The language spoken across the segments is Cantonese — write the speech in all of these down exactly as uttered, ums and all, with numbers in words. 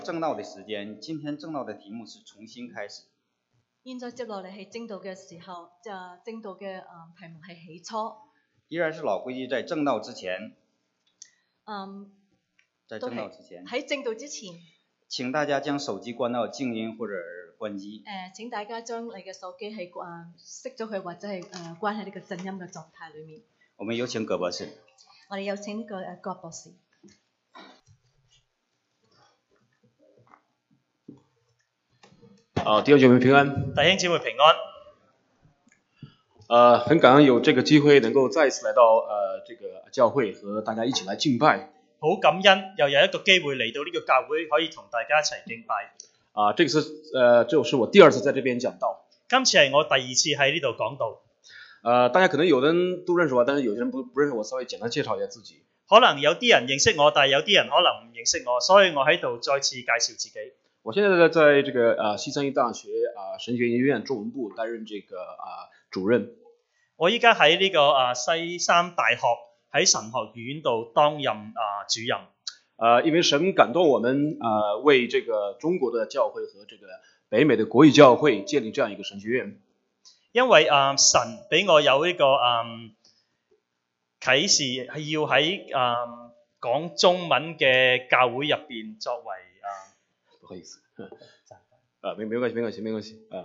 正道的時間，今天正道的題目是重新開始。 現在接落嚟係正道嘅時候，就正道嘅誒題目係起初。 依然是老規矩，在正道之前， 嗯， 在正道之前， 喺正道之前， 請大家將手機關到靜音或者關機。 誒、呃，請大家將你嘅手機係誒熄咗佢，或者係誒、呃、關喺呢個靜音嘅狀態裏面。 我們有請葛博士。 我哋有請呢個誒葛博士。 啊，弟兄姐妹平安。 弟兄姊妹平安。 呃，很感恩有這個機會能夠再一次來到呃這個教會和大家一起來敬拜。 好感恩又有一個機會嚟到呢個教會，可以同大家一齊敬拜。 啊，這個是呃，這是我第二次在這邊講道。 今次係我第二次喺呢度講道。 呃，大家可能有的人都認識我，但是有些人不不認識我，稍微簡單介紹一下自己。 可能有啲人認識我，但係有啲人可能唔認識我，所以我喺度再次介紹自己。 我現在在在這個啊西三一大學啊神學研究院中文部擔任這個啊主任。 我依家喺呢個啊西三大學喺神學院度擔任啊主任。 啊，因為神感動我們啊為這個中國的教會和這個北美的國際教會建立這樣一個神學院。 因為啊神俾我有呢個啊啟示係要喺啊講中文嘅教會入邊作為啊。 不好意思，啊，沒沒關係，沒關係，沒關係啊。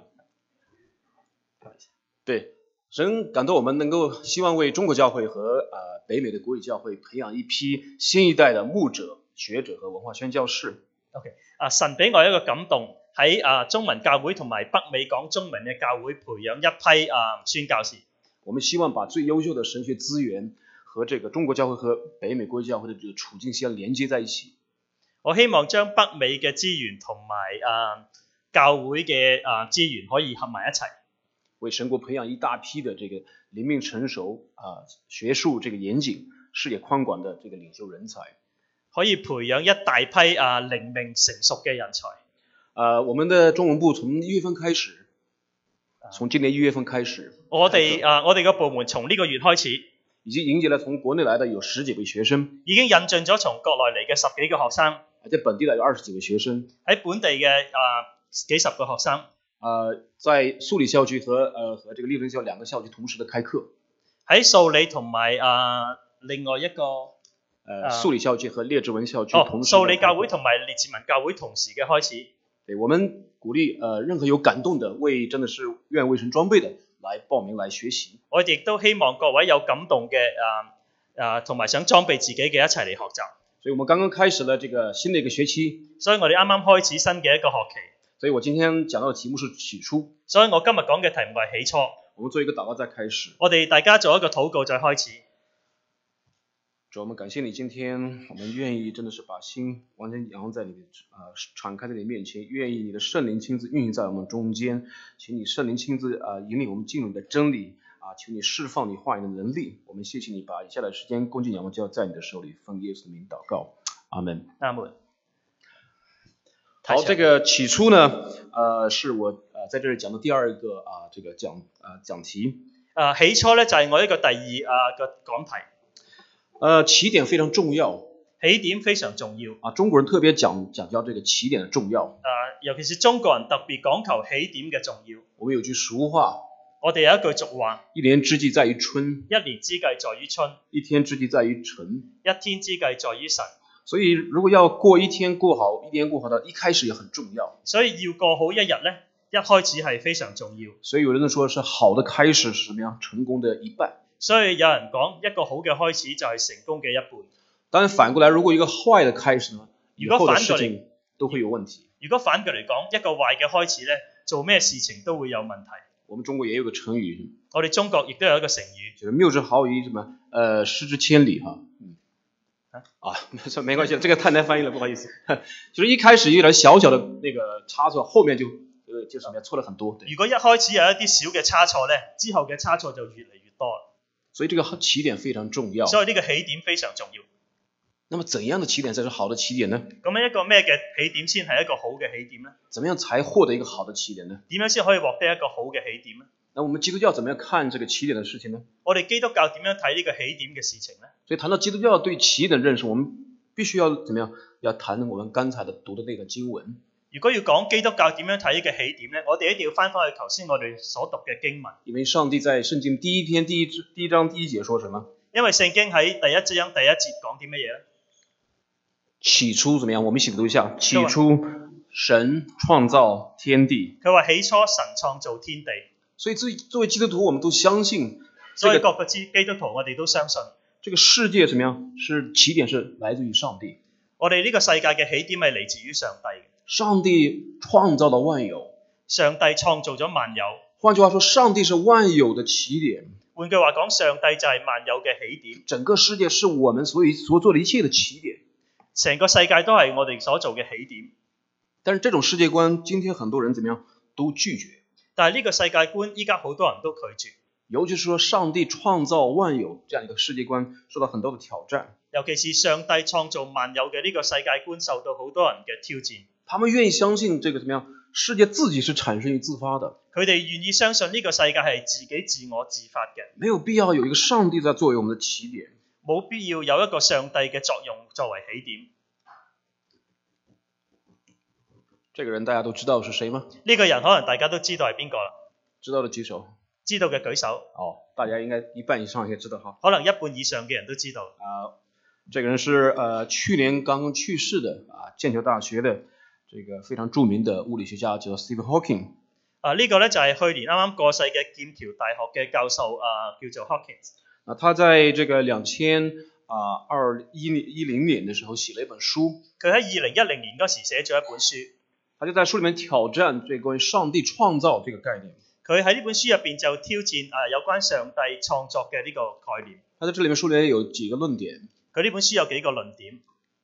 對，神感動我們能夠希望為中國教會和啊、呃、北美的國際教會培養一批新一代的牧者、學者和文化宣教士。 OK， 啊，神俾我一個感動，喺啊中文教會同埋北美講中文嘅教會培養一批啊宣教士。 我們希望把最優秀的神學資源和這個中國教會和北美國際教會的這個處境相連接在一起。 我希望將北美嘅資源同埋啊教會嘅啊資源可以合埋一齊， 為神國培養一大批的這個靈命成熟啊、學術這個嚴謹、視野寬廣的這個領袖人才， 可以培養一大批啊靈命成熟嘅人才。 啊，我們的中文部從一月份開始，從今年一月份開始， 我哋啊我哋個部門從呢個月開始， 已經迎接了從國內來的有十幾位學生， 已經引進咗從國內嚟嘅十幾個學生。 在本地的有二十幾位學生， 喺本地嘅啊幾十個學生， 呃，在素里校區和呃和這個列治文校兩個校區同時的開課， 喺素里同埋啊另外一個呃素里校區和列治文校區同時。 哦，素里教會同埋列治文教會同時嘅開始。 對，我們鼓勵呃任何有感動的，為真的是願為神裝備的，來報名來學習。 我哋亦都希望各位有感動嘅啊啊同埋想裝備自己嘅一齊嚟學習。 所以我們剛剛開始了這個新的一個學期， 所以我哋啱啱開始新嘅一個學期。 所以我今天講到的題目是起初， 所以我今日講嘅題目係起初。 我們做一個禱告再開始。 我哋大家做一個禱告再開始。 主，我們感謝你，今天我們願意真的是把心完全仰望在你的啊、呃、敞開在你面前，願意你的聖靈親自運行在我們中間，請你聖靈親自啊、呃、引領我們進入你的真理。啊，求你釋放你話語的能力，我們謝謝你，把以下的時間恭敬仰望交在你的手裏，奉耶穌的名禱告，阿門。 阿門。 好，這個起初呢，呃，是我呃在這裡講的第二個啊、呃，這個講啊、呃、講題。 啊，起初呢就係我一個第二啊個講題。 呃，起點非常重要。 起點非常重要。 啊，中國人特別講講究這個起點的重要。 啊，尤其是中國人特別講求起點嘅重要。 我們有句俗話。 我哋有一句俗話， 一年之計在於春， 一年之計在於春， 一天之計在於晨， 一天之計在於晨。 所以如果要過一天過好，一年過好的，一開始也很重要。 所以要過好一日呢，一開始係非常重要。 所以有人說是好的開始是什麼樣？成功的一半。 所以有人講一個好嘅開始就係成功嘅一半。 當然反過來，如果一個壞的開始呢， 如果反過嚟都會有問題。 如果反過嚟講，一個壞嘅開始呢，做咩事情都會有問題。 我們中國也有個成語， 我哋中國亦都有一個成語， 就是謬之毫釐，什麼呃失之千里哈。嗯啊，沒錯，沒關係，這個太難翻譯了，不好意思。就是一開始有點小小的那個差錯，後面就呃就什麼錯了很多。對。 如果一開始有一啲小嘅差錯呢，之後嘅差錯就越嚟越多。 所以這個起點非常重要。 所以呢個起點非常重要。 那麼怎樣的起點才是好的起點呢？ 咁樣一個咩嘅起點先係一個好嘅起點呢？ 怎麼樣才獲得一個好的起點呢？ 點樣先可以獲得一個好嘅起點呢？ 那我們基督教怎麼樣看這個起點的事情呢？ 我哋基督教點樣睇呢個起點嘅事情呢？ 所以談到基督教對起點的認識，我們必須要怎麼樣？ 要談我們剛才的讀的那個經文。 如果要講基督教點樣睇呢個起點咧，我哋一定要翻返去頭先我哋所讀嘅經文。 因為上帝在聖經第一篇第一第一章第一節說什麼？ 因為聖經喺第一章第一節講啲乜嘢咧？ 起初怎麼樣？我們一起讀一下。起初神創造天地。 佢話起初神創造天地。 所以作作為基督徒，我們都相信。 所以各個基基督徒，我哋都相信。 這個世界怎麼樣？是起點是來自於上帝。 我哋呢個世界嘅起點係嚟自於上帝嘅。 上帝創造了萬有。 上帝創造咗萬有。 換句話說，上帝是萬有的起點。 換句話講，上帝就係萬有嘅起點。 整個世界是我們所以所做的一切的起點。 成個世界都係我哋所做嘅起點。 但是這種世界觀，今天很多人怎麼樣都拒絕。 但係呢個世界觀，依家好多人都拒絕。 尤其是說上帝創造萬有這樣一個世界觀受到很多的挑戰。 尤其是上帝創造萬有嘅呢個世界觀受到好多人嘅挑戰。 他們願意相信這個怎麼樣？世界自己是產生於自發的。 佢哋願意相信呢個世界係自己自我自發嘅。 沒有必要有一個上帝在作為我們的起點。 冇必要有一個上帝嘅作用作為起點。 這個人大家都知道是誰嗎？ 呢個人可能大家都知道係邊個啦。 知道的舉手。 知道嘅舉手。 哦，大家應該一半以上也知道哈。 可能一半以上嘅人都知道。 啊、呃，這個人是呃去年剛剛去世的啊，劍橋大學的這個非常著名的物理學家叫 Stephen Hawking。 啊，呢、這個咧就係去年啱啱過世嘅劍橋大學嘅教授啊，叫做 Hawkins。 啊，他在這個兩千啊二一一零年的時候寫了一本書。 佢喺二零一零年嗰時寫咗一本書。 他就在書裡面挑戰這個關於上帝創造這個概念。 佢喺呢本書入邊就挑戰啊有關上帝創作嘅呢個概念。 他在這裡面書裡面有幾個論點。 佢呢本書有幾個論點。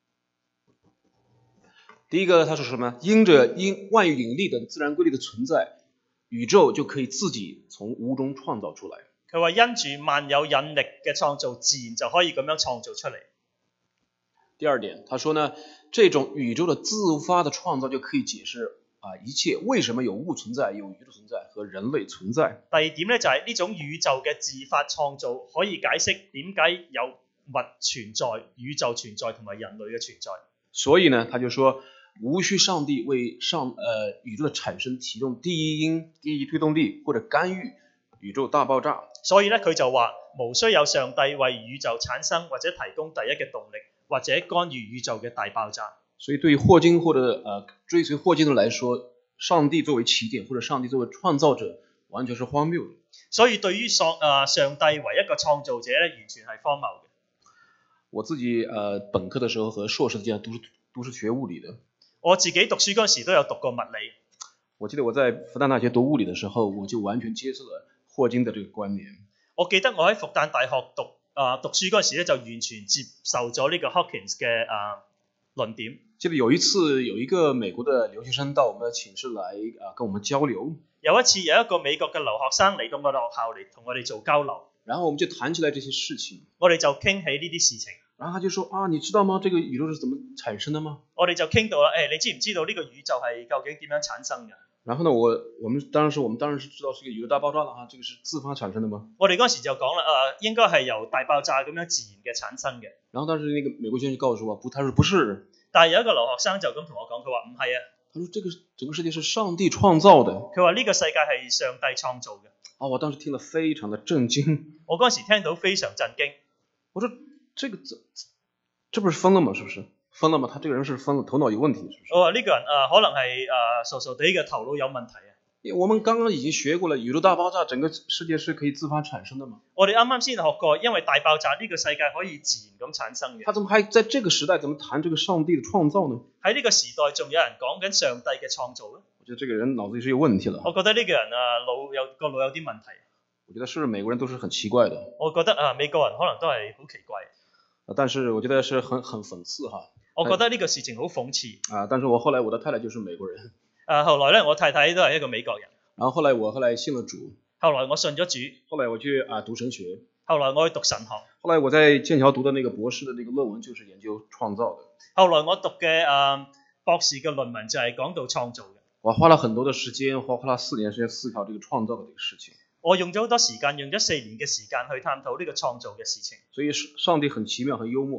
第一個，他說什麼？因着因萬有引力的自然規律的存在，宇宙就可以自己從無中創造出來。 佢話因住萬有引力嘅創造，自然就可以咁樣創造出嚟。 第二點，他說呢，這種宇宙的自發的創造就可以解釋啊一切為什麼有物存在、有宇宙存在和人類存在。 第二點咧就係、是、呢種宇宙嘅自發創造可以解釋點解有物存在、宇宙存在同埋人類嘅存在。 所以呢，他就說無需上帝為上呃宇宙的產生提供第一因、第一推動力或者干預宇宙大爆炸。所以呢，佢就話無需有上帝為宇宙產生或者提供第一嘅動力，或者干預宇宙嘅大爆炸。所以對於霍金或者呃追隨霍金的來說，上帝作為起點或者上帝作為創造者，完全是荒謬的。所以對於上呃上帝為一個創造者咧，完全係荒謬嘅。我自己呃本科的時候和碩士之間都是都是學物理的。我自己讀書嗰時都有讀過物理。我記得我在復旦大學讀物理的時候，我就完全接受了霍金的這個觀念。我記得我喺復旦大學讀啊、呃、讀書嗰時咧，就完全接受咗呢個 Hawkins 嘅啊、呃、論點。記得有一次有一個美國的留學生到我們的寢室來啊、呃、跟我們交流。有一次有一個美國嘅留學生嚟到我哋學校嚟同我哋做交流。然後我們就談起來這些事情。我哋就傾起呢啲事情。然後他就說啊，你知道嗎？這個宇宙是怎麼產生的嗎？我哋就傾到啦，誒，你知唔知道呢個宇宙係究竟點樣產生嘅？然後呢，我我們當時我們當然是知道是一個宇宙大爆炸啦，哈，這個是自發產生的嗎？我哋嗰時就講啦，誒、呃，應該係由大爆炸咁樣自然嘅產生嘅。然後當時那個美國學生就告訴我，不，他說不是。但係有一個留學生就咁同我講，佢話唔係啊。他說這個整個世界是上帝創造的。佢話呢個世界係上帝創造嘅。啊，我當時聽了非常的震驚。我嗰時聽到非常震驚。我說這個這。這不是瘋了嗎？是不是瘋了嗎？他這個人是瘋了，頭腦有問題，是不是？我話呢個人啊、呃，可能係啊傻傻地嘅頭腦有問題啊。我們剛剛已經學過了，宇宙大爆炸，整個世界是可以自發產生的嘛？我哋啱啱先學過，因為大爆炸呢個世界可以自然咁產生嘅。他怎麼還在這個時代，怎麼談這個上帝的創造呢？喺呢個時代仲有人講緊上帝嘅創造咧？我覺得這個人腦子是有問題了。我覺得呢個人啊腦有個腦有啲問題。我覺得是不是美國人都是很奇怪的？我覺得啊美國人可能都係好奇怪。但是我覺得是很很諷刺哈。我覺得呢個事情好諷刺。啊，但是我後來我的太太就是美國人。啊，後來咧我太太都係一個美國人。然後後來我後來信了主。後來我信咗主。後來我去啊讀神學。後來我去讀神學。後來我在劍橋讀的那個博士的那個論文就是研究創造的。後來我讀嘅啊博士嘅論文就係講到創造嘅。我花了很多的時間，花花了四年時間思考這個創造的這個事情。我用咗好多時間，用咗四年嘅時間去探討呢個創造嘅事情。所以上帝很奇妙，很幽默。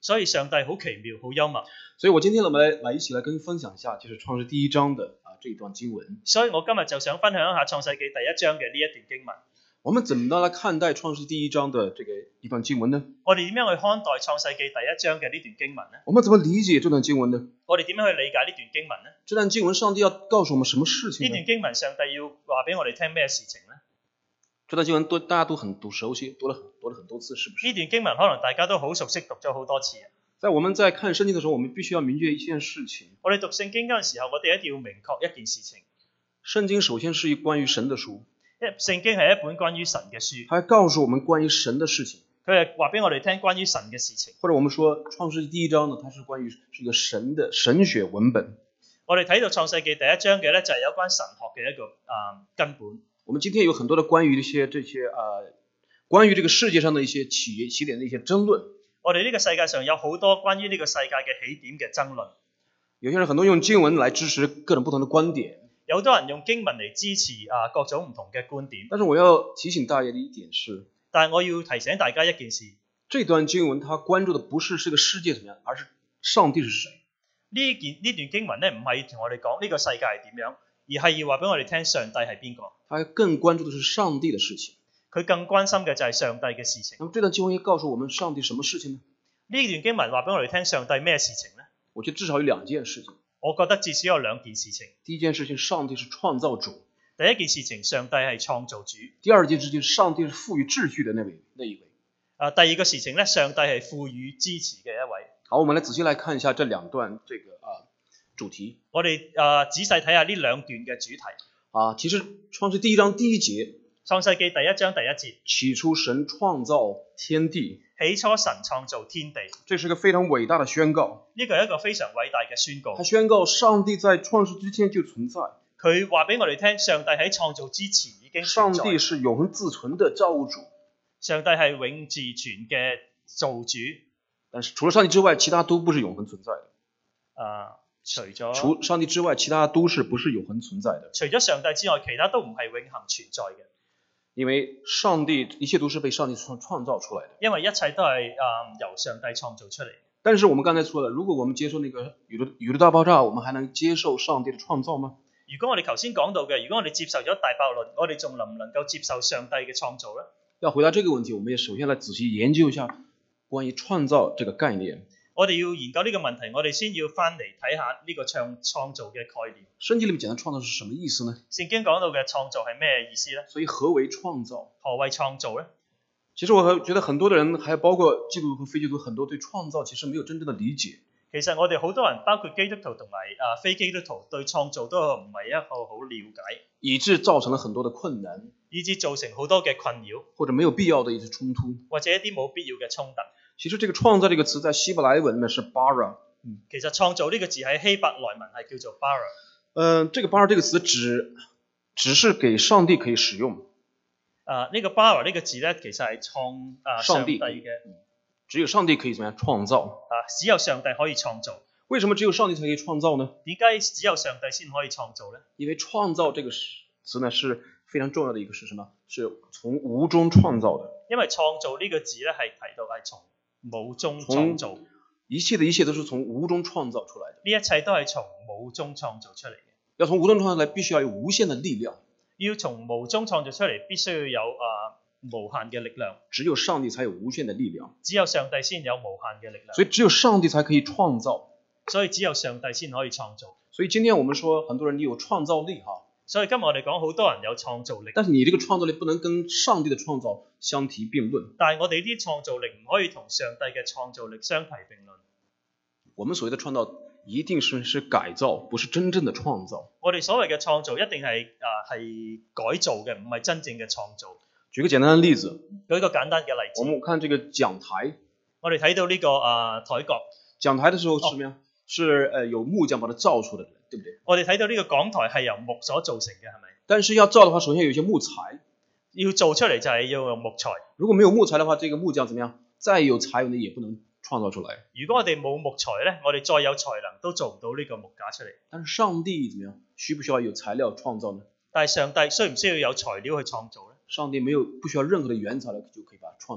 所以上帝好奇妙，好幽默。 所以我今天呢，我们来来一起来跟分享一下，就是創世第一章的啊這一段經文。 所以我今日就想分享一下創世記第一章嘅呢一段經文。 我們怎麼來看待創世第一章的這個一段經文呢？ 我哋點樣去看待創世記第一章嘅呢段經文呢？ 我們怎麼理解這段經文呢？ 我哋點樣去理解呢段經文呢？ 這段經文上帝要告訴我們什麼事情呢？ 呢段經文上帝要話俾我哋聽咩事情呢？ 這段經文都大家都很讀熟悉，讀了很讀了很多次，是不是？ 呢段經文可能大家都好熟悉，讀咗好多次。 在我們在看聖經的時候，我們必須要明確一件事情。 我哋讀聖經嗰陣時候，我哋一定要明確一件事情。 聖經首先是一關於神的書， 因為聖經係一本關於神嘅書， 它告訴我們關於神的事情。 佢係話俾我哋聽關於神嘅事情。 或者我們說創世記第一章呢，它是關於是一個神的神學文本。 我哋睇到創世記第一章嘅咧，就係有關神學嘅一個啊、呃、根本。 我們今天有很多的關於一些這些啊、呃，關於這個世界上的一些起起點的一些爭論。 我哋呢個世界上有好多關於呢個世界嘅起點嘅爭論。 有些人很多用經文來支持各種不同的觀點。 有好多人用經文嚟支持啊各種唔同嘅觀點。 但是我要提醒大家的一點是， 但係我要提醒大家一件事， 這段經文它關注的不是這個世界怎麼樣，而是上帝是誰。 呢件呢段經文咧，唔係同我哋講呢個世界係點樣，而係要話俾我哋聽上帝係邊個。 他更關注的是上帝的事情。 佢更關心嘅就係上帝嘅事情。 那麼這段經文要告訴我們上帝什麼事情呢？ 呢段經文話俾我哋聽上帝咩事情呢？ 我覺得至少有兩件事情。 我覺得至少有兩件事情。 第一件事情，上帝是創造主。 第一件事情，上帝係創造主。 第二件事情，上帝是賦予秩序的那位那一位。 啊，第二個事情咧，上帝係賦予支持嘅一位。 好，我們來仔細來看一下這兩段這個啊主題。 我哋啊仔細睇下呢兩段嘅主題。 啊，其實創世第一章第一節。 創世記第一章第一節。 起初神創造天地。 起初神創造天地。 這是個非常偉大的宣告。 呢個係一個非常偉大嘅宣告。 他宣告上帝在創世之前就存在。 佢話俾我哋聽，上帝喺創造之前已經存在。 上帝是永恆自存的造物主。 上帝係永自存嘅造主。 但是除了上帝之外，其他都不是永恆存在的。 啊，除咗除上帝之外，其他都是不是永恆存在的。 除咗上帝之外，其他都唔係永恆存在嘅。 因為上帝一切都是被上帝創創造出來的。 因為一切都係啊、呃、由上帝創造出嚟。 但是我們剛才說了，如果我們接受那個宇宙宇宙大爆炸，我們還能接受上帝的創造嗎？ 如果我哋頭先講到嘅，如果我哋接受咗大爆論，我哋仲能唔能夠接受上帝嘅創造呢？ 要回答這個問題，我們也首先來仔細研究一下關於創造這個概念。 我哋要研究呢個問題，我哋先要翻嚟睇下呢個創創造嘅概念。 聖經裏面講的創造是什麼意思呢？ 聖經講到嘅創造係咩意思呢？ 所以何為創造？ 何謂創造呢？ 其實我覺得很多的人，還包括基督徒和非基督徒，很多對創造其實沒有真正的理解。 其實我哋好多人，包括基督徒同埋啊非基督徒，對創造都唔係一個好了解， 以致造成了很多的困難， 以致造成好多嘅困擾， 或者沒有必要的一些衝突， 或者一啲冇必要嘅衝突。 其實這個創造這個詞在希伯來文呢是 bara。 嗯，其實創造呢個字喺希伯來文係叫做 bara。嗯、 呃，這個 bara 這個詞只只是給上帝可以使用。 啊，呢個 bara 呢個字咧，其實係創啊上帝嘅， 只有上帝可以怎麼樣創造？ 啊，只有上帝可以創造。 為什麼只有上帝才可以創造呢？ 點解只有上帝先可以創造呢？ 因為創造這個詞呢是非常重要的一個是什麼？是從無中創造的。 因為創造呢個字咧係提到係從無中創造， 一切的一切都是從無中創造出來的。 呢一切都係從無中創造出嚟嘅。 要從無中創造出來，必須要有無限的力量。 要從無中創造出嚟，必須要有啊、呃、無限嘅力量。 只有上帝才有無限的力量。 只有上帝先有無限嘅力量。 所以只有上帝才可以創造。 所以只有上帝先可以創造。 所以今天我們說，很多人你有創造力哈。 所以今日我哋講好多人有創造力。 但是你這個創造力不能跟上帝的創造相提並論。 但係我哋呢啲創造力唔可以同上帝嘅創造力相提並論。 我們所謂的創造一定是是改造，不是真正的創造。 我哋所謂嘅創造一定係啊係改造嘅，唔係真正嘅創造。 舉個簡單的例子， 舉一個簡單嘅例子。 我們看這個講台， 我哋睇到呢、這個啊台角。 講台的時候是什麼樣？哦、是誒有木匠把它造出來的，對不對？ 我哋睇到呢個講台係由木所造成嘅，係咪？ 但是要造的話，首先有一些木材。 要做出嚟就係要用木材。 如果沒有木材的話，這個木匠怎麼樣？再有才能也不能創造出來。 如果我哋冇木材咧，我哋再有才能都做唔到呢個木架出嚟。 但是上帝怎麼樣？需不需要有材料創造呢？ 但係上帝需唔需要有材料去創造呢？ 上帝沒有不需要任何的原材料就可以把它創造出來。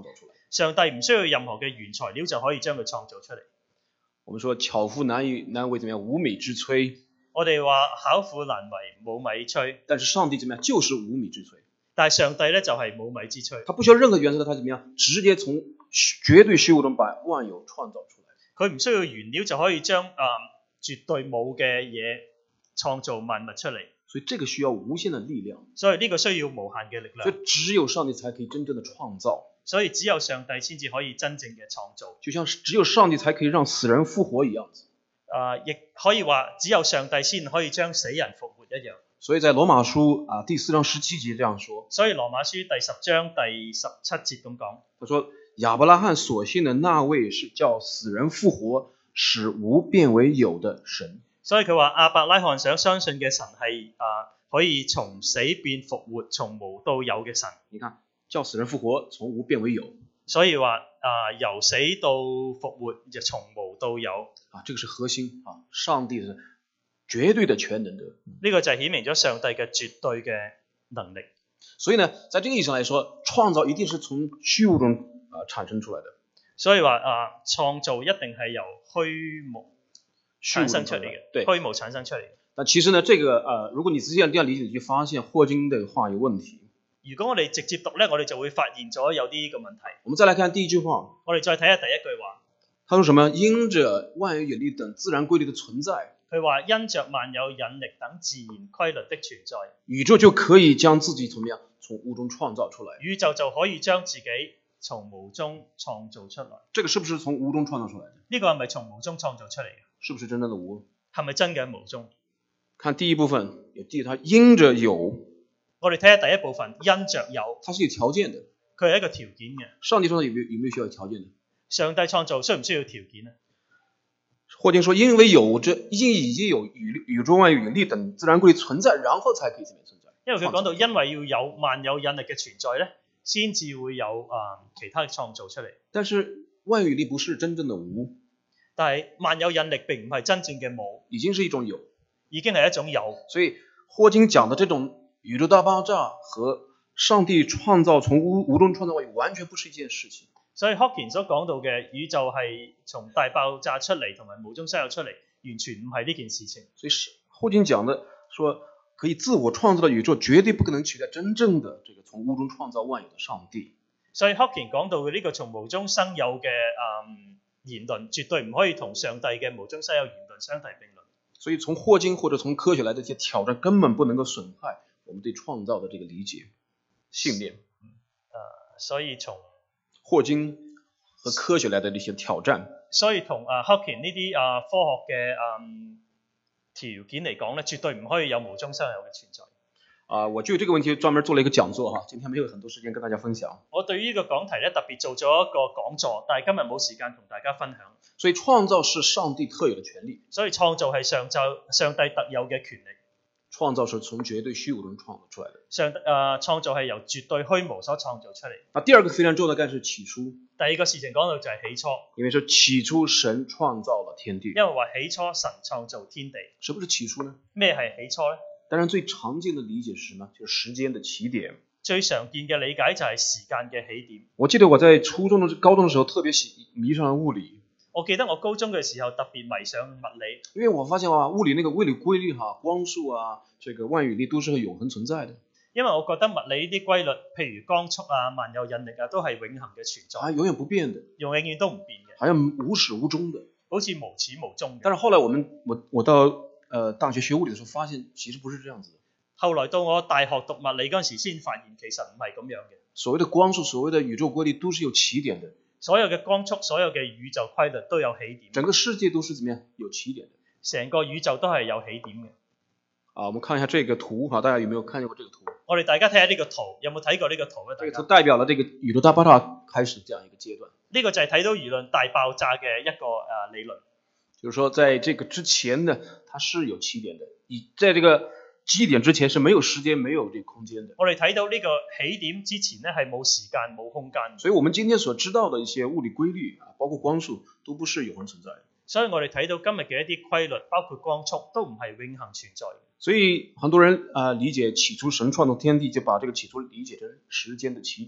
上帝唔需要任何嘅原材料就可以將佢創造出嚟。 我們說巧婦難以難為怎麼樣無米之炊， 我哋話巧婦難為無米炊， 但是上帝怎麼樣就是無米之炊。 但係上帝咧就係冇米之炊， 他不需要任何原材料，他怎麼樣直接從絕對虛無中把萬有創造出來。 佢唔需要原料就可以將啊、呃、絕對冇嘅嘢創造萬物出嚟。 所以這個需要無限的力量， 所以呢個需要無限嘅力量。 所以只有上帝才可以真正的創造。 所以只有上帝先至可以真正嘅創造。 就像只有上帝才可以讓死人復活一樣子。 啊，亦可以話只有上帝先可以將死人復活一樣。 所以在羅馬書啊第四章十七節這樣說。 所以羅馬書第十章第十七節咁講。 他說亞伯拉罕所信的那位是叫死人復活，使無變為有的神。 所以佢話亞伯拉罕想相信嘅神係啊可以從死變復活，從無到有嘅神。 你看叫死人復活，從無變為有。 所以話啊由死到復活，就從無到有。 啊，這個是核心啊！上帝是絕對的全能的。 呢個就係顯明咗上帝嘅絕對嘅能力。 所以呢，在這個意義上來說，創造一定是從虛無中啊產生出來的。 所以話啊，創造一定係由虛無產生出嚟嘅， 對， 虛無產生出嚟嘅。 但其實呢，這個呃，如果你仔細這樣理解，你就發現霍金的話有問題。 如果我哋直接讀呢，我哋就會發現咗有啲個問題。 我們再來看第一句話。 我哋再睇下第一句話。 他說什麼？因着萬有引力等自然規律的存在。 佢話因着萬有引力等自然規律的存在， 宇宙就可以將自己怎麼樣從無中創造出來。 宇宙就可以將自己從無中創造出來。 這個是不是從無中創造出來的？ 呢個係咪從無中創造出嚟嘅？ 是不是真正的無？ 係咪真嘅無中？看第一部分，有第它因着有。 我哋睇下第一部分，因着有。 它是有條件的。 佢係一個條件嘅。 上帝創造有沒有有沒有需要條件的？ 上帝創造需唔需要條件呢？ 霍金說，因為有這因已經有宇宇宙萬有引力等自然規律存在，然後才可以怎麼存在。 因為佢講到，因為要有萬有引力嘅存在咧，先至會有啊、呃、其他嘅創造出嚟。 但是萬有引力不是真正的無， 但係萬有引力並唔係真正嘅冇， 已經是一種有， 已經係一種有。 所以霍金講的這種宇宙大爆炸和上帝創造從無無中創造萬有完全不是一件事情。 所以 Hawking 所講到嘅宇宙係從大爆炸出嚟，同埋無中生有出嚟，完全唔係呢件事情。 所以霍金講的說可以自我創造的宇宙，絕對不可能取代真正的這個從無中創造萬有的上帝。 所以 Hawking 講到嘅呢個從無中生有嘅嗯言論，絕對唔可以同上帝嘅無中生有言論相提並論。 所以從霍金或者從科學來的一些挑戰，根本不能夠損害我們對創造的這個理解信念。 呃，所以從霍金和科學來的一些挑戰， 所以同啊 Hawking 呢啲啊科學嘅嗯條件嚟講咧，絕對唔可以有無中生有嘅存在。 啊、呃，我就這個問題專門做了一個講座哈，今天沒有很多時間跟大家分享。 我對於呢個講題咧特別做咗一個講座，但係今日冇時間同大家分享。 所以創造是上帝特有的權利， 所以創造係上就上帝特有嘅權力。 創造是從絕對虛無中創造出來的。 上誒、呃、創造係由絕對虛無所創造出嚟。 那第二個非常重要的概念是起初。 第二個事情講到就係起初。 因為說起初神創造了天地。 因為話起初神創造天地。 什麼是起初呢？ 咩係起初呢？ 當然最常見的理解是什麼？就是時間的起點。 最常見嘅理解就係時間嘅起點。 我記得我在初中的高中的時候特別喜迷上了物理。 我記得我高中嘅時候特別迷上物理， 因為我發現啊，物理那個物理規律哈，光速啊，這個萬有引力都是永恆存在的。 因為我覺得物理呢啲規律，譬如光速啊、萬有引力啊，都係永恆嘅存在， 啊，永遠不變的， 永永遠都唔變嘅， 好像無始無終的， 好似無始無終嘅。 但是後來我們我我到呃大學學物理的時候，發現其實不是這樣子的。 後來到我大學讀物理嗰陣時，先發現其實唔係咁樣嘅。 所謂的光速，所謂的宇宙規律，都是有起點的。 所有嘅光速，所有嘅宇宙規律都有起點。 整個世界都是怎麼樣？有起點的。 成個宇宙都係有起點嘅。 啊，我們看一下這個圖哈，大家有沒有看見過這個圖？ 我哋大家睇下呢個圖，有冇睇過呢個圖咧？ 這個圖代表了這個宇宙大爆炸開始這樣一個階段。 呢個就係睇到輿論大爆炸嘅一個誒理論。 就是說，在這個之前呢，它是有起點的。以在這個基點之前是沒有時間、沒有這個空間的。 我哋睇到呢個起點之前呢，係冇時間、冇空間。 所以我們今天所知道的一些物理規律啊，包括光速，都不是永恆存在的。 所以我哋睇到今日嘅一啲規律，包括光速，都唔係永恆存在的。 所以很多人啊、呃、理解起初神創造天地，就把這個起初理解成時間的起點。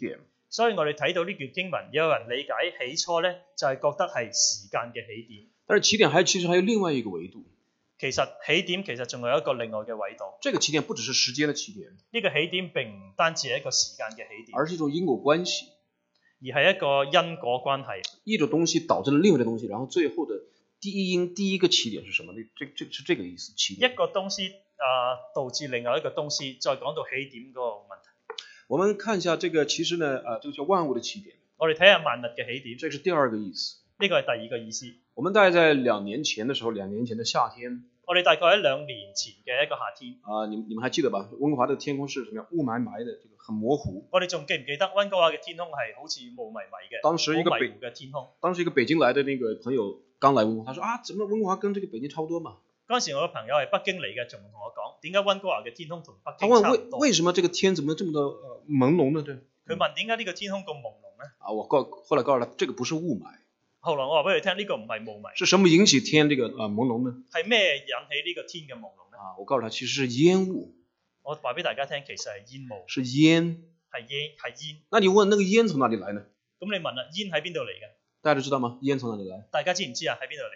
所以我哋睇到呢段經文，有人理解起初咧就係、是、覺得係時間嘅起點。 但是起點還其實還有另外一個維度。 其實起點其實仲有一個另外嘅維度。 這個起點不只是時間的起點， 呢個起點並唔單止係一個時間嘅起點， 而是一種因果關係， 而係一個因果關係。 一種東西導致了另外的東西，然後最後的第一因第一個起點是什麼？這這是這個意思。起點一個東西啊、呃、導致另外一個東西，再講到起點嗰個問題。 我們看一下這個，其實呢，啊、呃，這個叫萬物的起點。 我哋睇下萬物嘅起點， 這是第二個意思。 呢個係第二個意思。 我們大概在兩年前的時候，兩年前的夏天。 我哋大概喺兩年前嘅一個夏天。 啊、呃，你你們還記得吧？溫哥華的天空是什麼樣？霧霾霾的，這個很模糊。 我哋仲記唔記得溫哥華嘅天空係好似霧迷迷嘅？ 當時一個北嘅天空。 當時一個北京來的那個朋友剛來溫哥華，他說啊，怎麼溫哥華跟這個北京差不多嘛？ 嗰陣時我個朋友係北京嚟嘅，仲同我講點解溫哥華嘅天空同北京他問差唔多？ 為為什麼這個天怎麼這麼的呃朦朧呢？對。 佢問點解呢個天空咁朦朧呢？ 啊，我告後來告訴他，這個不是霧霾。 後來我話俾佢聽，呢、這個唔係霧霾。 是什麼引起天這個啊、呃、朦朧呢？ 係咩引起呢個天嘅朦朧呢？ 啊，我告訴他，其實是煙霧。 我話俾大家聽，其實係煙霧。 是煙。 係煙，係煙。 那你問那個煙從哪裡來呢？ 咁你問啦，煙喺邊度嚟嘅？ 大家知道嗎？煙從哪裡來？ 大家知唔知啊？喺邊度嚟？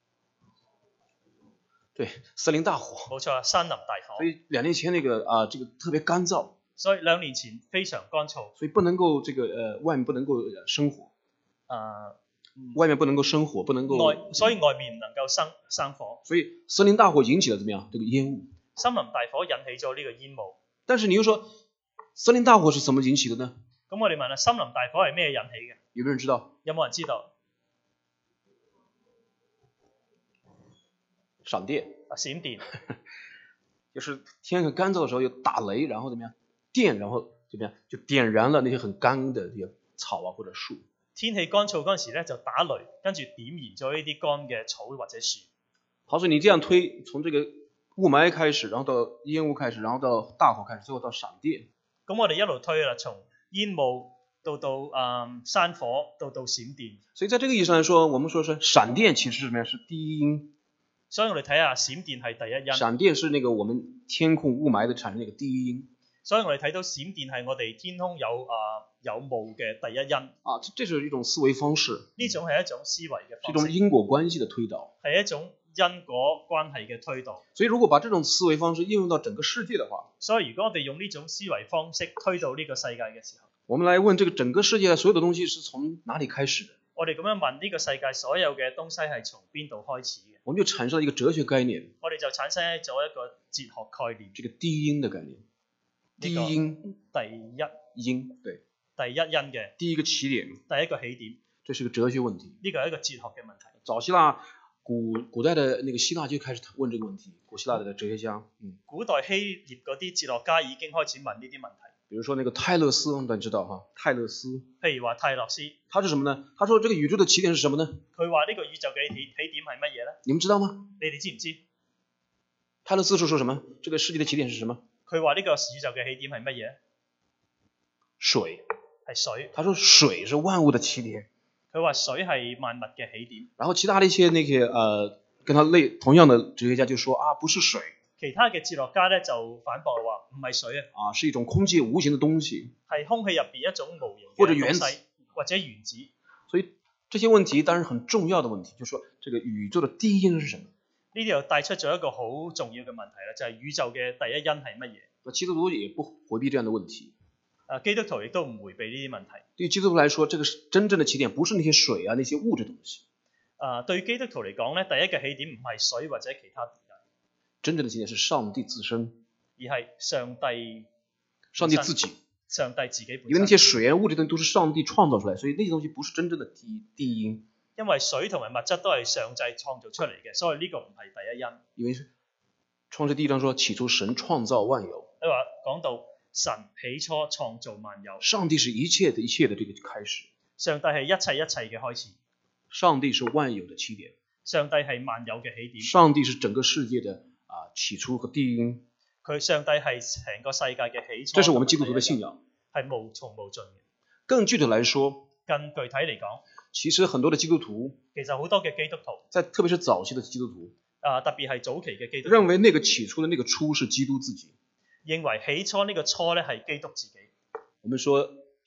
對，森林大火。 冇錯啊，山林大火。 所以兩年前那個啊，這個特別乾燥。 所以兩年前非常乾燥。 所以不能夠這個呃外面不能夠生火。 啊、呃， 外面不能夠生火，不能夠。 外，所以外面唔能夠生生火。 所以森林大火引起了怎麼樣？這個煙霧。 森林大火引起咗呢個煙霧。 但是你又說，森林大火是怎麼引起的呢？ 咁我哋問下，森林大火係咩引起嘅？ 有冇人知道？ 有冇人知道？ 閃電。 啊，閃電。 就是天很乾燥的時候有打雷，然後怎麼樣？電，然後怎麼樣？就點燃了那些很乾的這些草啊或者樹。 天氣乾燥嗰陣時咧，就打雷，跟住點燃咗呢啲乾嘅草或者樹。 好，所以你這樣推，從這個霧霾開始，然後到煙霧開始，然後到大火開始，最後到閃電。 咁我哋一路推啦，從煙霧到到誒、嗯、山火，到到閃電。 所以在這個意義上來說，我們說是閃電其實是什麼呀？是第一因。 所以我哋睇下閃電係第一因。 閃電是那個我們天空霧霾的產生那個第一因。 所以我哋睇到閃電係我哋天空有誒、呃、有霧嘅第一因。 啊，這這是一種思維方式。呢種係一種思維嘅方式。 是一種因果關係的推導。 係一種因果關係嘅推導。 所以如果把這種思維方式應用到整個世界的話， 所以如果我哋用呢種思維方式推到呢個世界嘅時候， 我們來問這個整個世界所有的東西是從哪裡開始的？ 我哋咁樣問呢個世界所有嘅東西係從邊度開始嘅？ 我們就產生了一個哲學概念。 我哋就產生咗一個哲學概念。 這個第一因的概念。第一因。 第一因，對。 第一因嘅。 第一個起點。 第一個起點。 這是個哲學問題。 呢個係一個哲學嘅問題。 早希臘古古代的那個希臘就開始問這個問題，古希臘的哲學家。嗯。 古代希臘嗰啲哲學家已經開始問呢啲問題。 比如說那個泰勒斯，大家知道哈？泰勒斯。 譬如話泰勒斯。 他是什麼呢？他說這個宇宙的起點是什麼呢？ 佢話呢個宇宙嘅起起點係乜嘢呢？ 你們知道嗎？ 你哋知唔知？ 泰勒斯是說什麼？這個世界的起點是什麼？ 佢話呢個宇宙嘅起點係乜嘢？ 水。 係水。 他說水是萬物的起點。 佢話水係萬物嘅起點。 然後其他的一些那些呃跟他類同樣的哲學家就說啊，不是水。 其他嘅哲學家咧就反駁話唔係水啊， 啊是一種空氣無形的東西， 係空氣入邊一種無形嘅或者原子或者原子。 所以這些問題當然很重要的問題，就是說這個宇宙的第一因是什麼？ 呢啲又帶出咗一個好重要嘅問題啦，就係、是、宇宙嘅第一因係乜嘢？ 那基督徒也不迴避這樣的問題。 啊，基督徒亦都唔迴避呢啲問題。 對基督徒來說，這個是真正的起點，不是那些水啊那些物質東西。 啊，對基督徒嚟講咧，第一個起點唔係水或者其他。 真正的起點是上帝自身， 而係上帝， 上帝自己， 上帝自己本身。 因為那些水啊物質東西都是上帝創造出來，所以那些東西不是真正的第一第一因。 因為水同埋物質都係上帝創造出嚟嘅，所以呢個唔係第一因。 因為創世第一章說，起初神創造萬有。 你話講到神起初創造萬有， 上帝是一切的一切的這個開始。 上帝係一切一切嘅開始。 上帝是萬有的起點。 上帝係萬有嘅起點。 上帝是整個世界的。啊，起初和第一因， 佢上帝係成個世界嘅起初。 這是我們基督徒的信仰， 係無窮無盡嘅。 更具體來說， 更具體嚟講， 其實很多的基督徒， 其實好多嘅基督徒， 在特別是早期的基督徒， 啊，特別係早期嘅基督徒， 認為那個起初的那個初是基督自己， 認為起初呢個初咧係基督自己。 我們說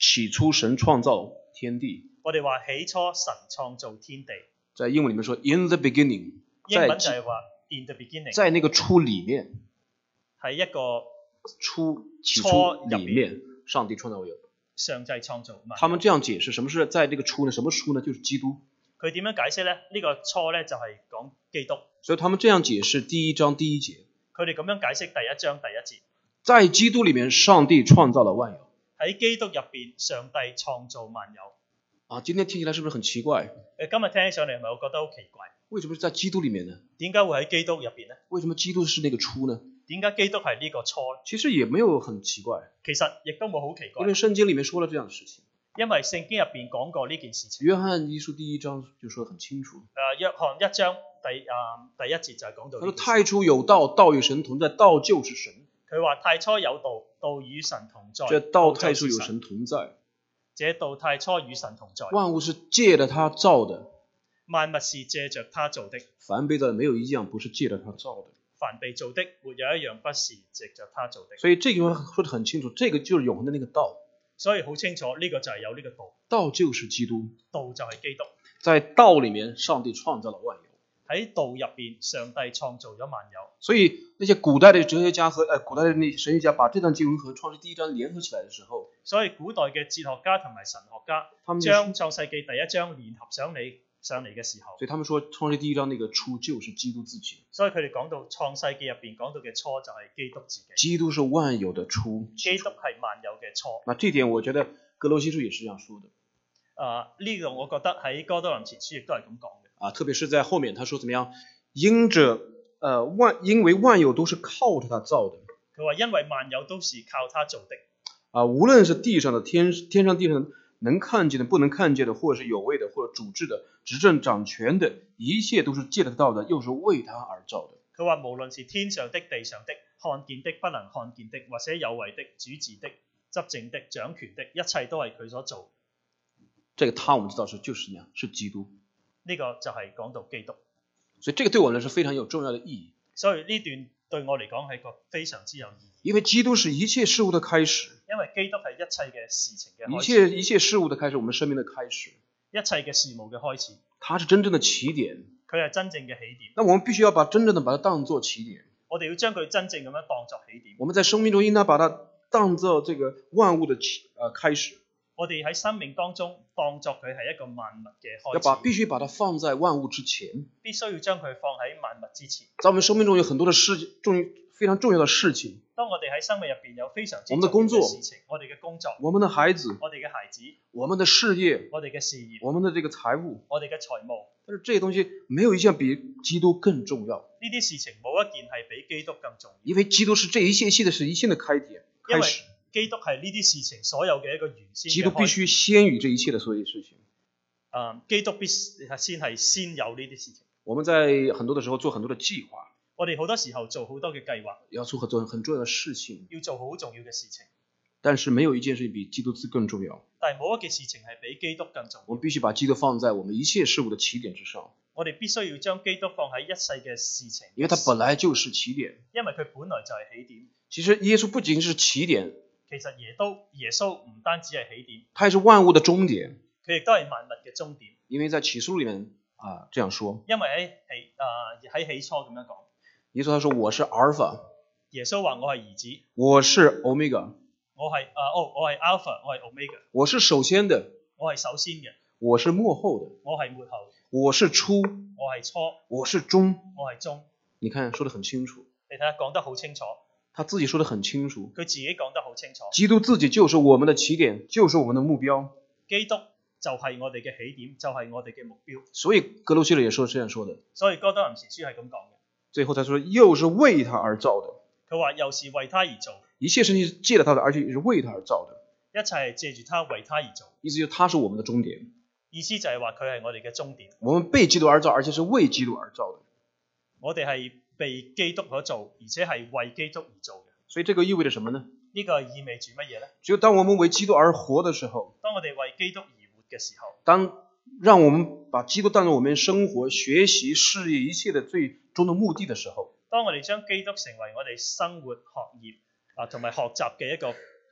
起初神創造天地。 我哋話起初神創造天地， 在英文裡面說 in the beginning， 英文就係話 in the beginning， 在那個初裡面， 係一個初起初初裡面上帝創造萬有。 上帝創造萬有。 他們這樣解釋，什麼是在這個初呢？什麼初呢？就是基督。 佢點樣解釋呢？呢、呢個初呢，就係講基督。 所以他們這樣解釋第一章第一節。 佢哋咁樣解釋第一章第一節。 在基督裡面，上帝創造了萬有。 喺基督入邊，上帝創造萬有。 啊，今天聽起來是不是很奇怪？ 誒，今日聽起上嚟係咪我覺得好奇怪？ 為什麼是在基督裡面呢？ 點解會喺基督入邊呢？ 為什麼基督是那個初呢？ 點解基督係呢個初呢？ 其實也沒有很奇怪， 其實亦都冇好奇怪， 因為聖經裡面說了這樣的事情。 因為聖經入邊講過呢件事情。 約翰一書第一章就說得很清楚。 誒，約翰一章第啊第一節就係講到呢件事。 他說太初有道，道與神同在，道就是神。 佢話太初有道，道與神同在。 這道太初有神同在。 這道太初與神同在。 萬物是借着他造的。 萬物是借着他造的。 凡被造的沒有一樣不是借着他造的。 凡被造的沒有一樣不是藉着他造的。 所以這句話說得很清楚，這個就是永恆的那個道。 所以好清楚，呢、這個就係有呢個道。 道就是基督。 道就係基督。 在道裡面，上帝創造了萬有。 喺道入邊，上帝創造咗萬有。 所以那些古代的哲學家和呃古代的那神學家把這段經文和創世第一章聯合起來的時候， 所以古代嘅哲學家同埋神學家將創世記第一章聯合上嚟上嚟嘅時候， 所以他們說創世第一章那個初就是基督自己。 所以佢哋講到創世記入邊講到嘅初就係基督自己。 基督是萬有的初。 基督係萬有嘅初。 那這點我覺得哥羅西書也是這樣說的。 啊，呢個我覺得喺哥多林前書亦都係咁講嘅。 啊，特別是在後面，他說怎麼樣？因着呃萬，因為萬有都是靠着他造的。 佢話因為萬有都是靠他造的。 啊，無論是地上的天天上地上能看見的、不能看見的，或者是有位的，或者主治的、執政掌權的，一切都是借着他造的，又是為他而造的。 佢話無論是天上的、地上的、看見的、不能看見的，或者有位的、主治的、執政的、掌權的，一切都係佢所做。 這個他我們知道是就是什麼樣？是基督。 呢、這個就係講到基督。 所以這個對我們來說非常有重要的意義。 所以呢段對我嚟講係個非常之有意義。 因為基督是一切事物的開始。 因為基督係一切嘅事情嘅開始。 一切一切事物的開始，我們生命的開始。 一切嘅事物嘅開始。 它是真正的起點。 佢係真正嘅起點。 那我們必須要把真正的把它當作起點。 我哋要將佢真正咁樣當作起點。 我們在生命中應當把它當作這個萬物的起呃開始。 我哋喺生命當中當作佢係一個萬物嘅開始。 要把必須把它放在萬物之前。 必須要將佢放喺萬物之前。 在我們生命中有很多的事重非常重要的事情。 當我哋喺生命入邊有非常之重要嘅事情，我哋嘅工作， 我們的孩子， 我哋嘅孩子， 我們的事業， 我哋嘅事業， 我們的這個財務， 我哋嘅財務。 但是這些東西沒有一項比基督更重要。 呢啲事情冇一件係比基督更重要。 因為基督是這一切一切的是一切的開點開始。 基督係呢啲事情所有嘅一個原先。 基督必須先於這一切的所有事情。 啊，基督必先係先有呢啲事情。 我們在很多的時候做很多的計劃。 我哋好多時候做好多嘅計劃。 要做很多很重要的事情。 要做好重要嘅事情。 但是沒有一件事情比基督更重要。 但係冇一件事情係比基督更重要。 我們必須把基督放在我們一切事物的起點之上。 我哋必須要將基督放喺一切嘅事情。 因為它本來就是起點。 因為佢本來就係起點。 其實耶穌不僅是起點。 其實耶穌耶穌唔單止係起點， 他也是萬物的終點。 佢亦都係萬物嘅終點。 因為在啟示錄裏面啊這樣說。 因為喺起啊喺起初咁樣講。 耶穌他說我是阿爾法。 耶穌話我係兒子。 我是歐米伽。 我係啊哦我係 Alpha， 我係 Omega。 我是首先的。 我係首先嘅。 我是末後的。 我係末後。 我是初。 我係初。 我是終。 我係終。 你看說得很清楚。 你睇下講得好清楚。 他自己說得很清楚。 佢自己講得好清楚。 基督自己就是我們的起點，就是我們的目標。 基督就係我哋嘅起點，就係、是、我哋嘅目標。 所以哥羅西書也說這樣說的。 所以哥多林前書係咁講嘅。 最後他說又是為他而造的。 佢話又是為他而造。 一切事情是借了他的，而且也是為他而造的。 一切係借住他為他而造。 意思就是他是我們的終點。 意思就係話佢係我哋嘅終點。 我們被基督而造，而且是為基督而造的。 我哋係被基督所造，而且係為基督而造嘅。 所以這個意味着什麼呢？ 呢、這個意味住乜嘢呢？ 只有當我們為基督而活的時候， 當我哋為基督而活嘅時候， 當讓我們把基督當作我們生活、學習、事業一切的最終的目的的時候， 當我哋將基督成為我哋生活、學業啊同埋學習嘅一個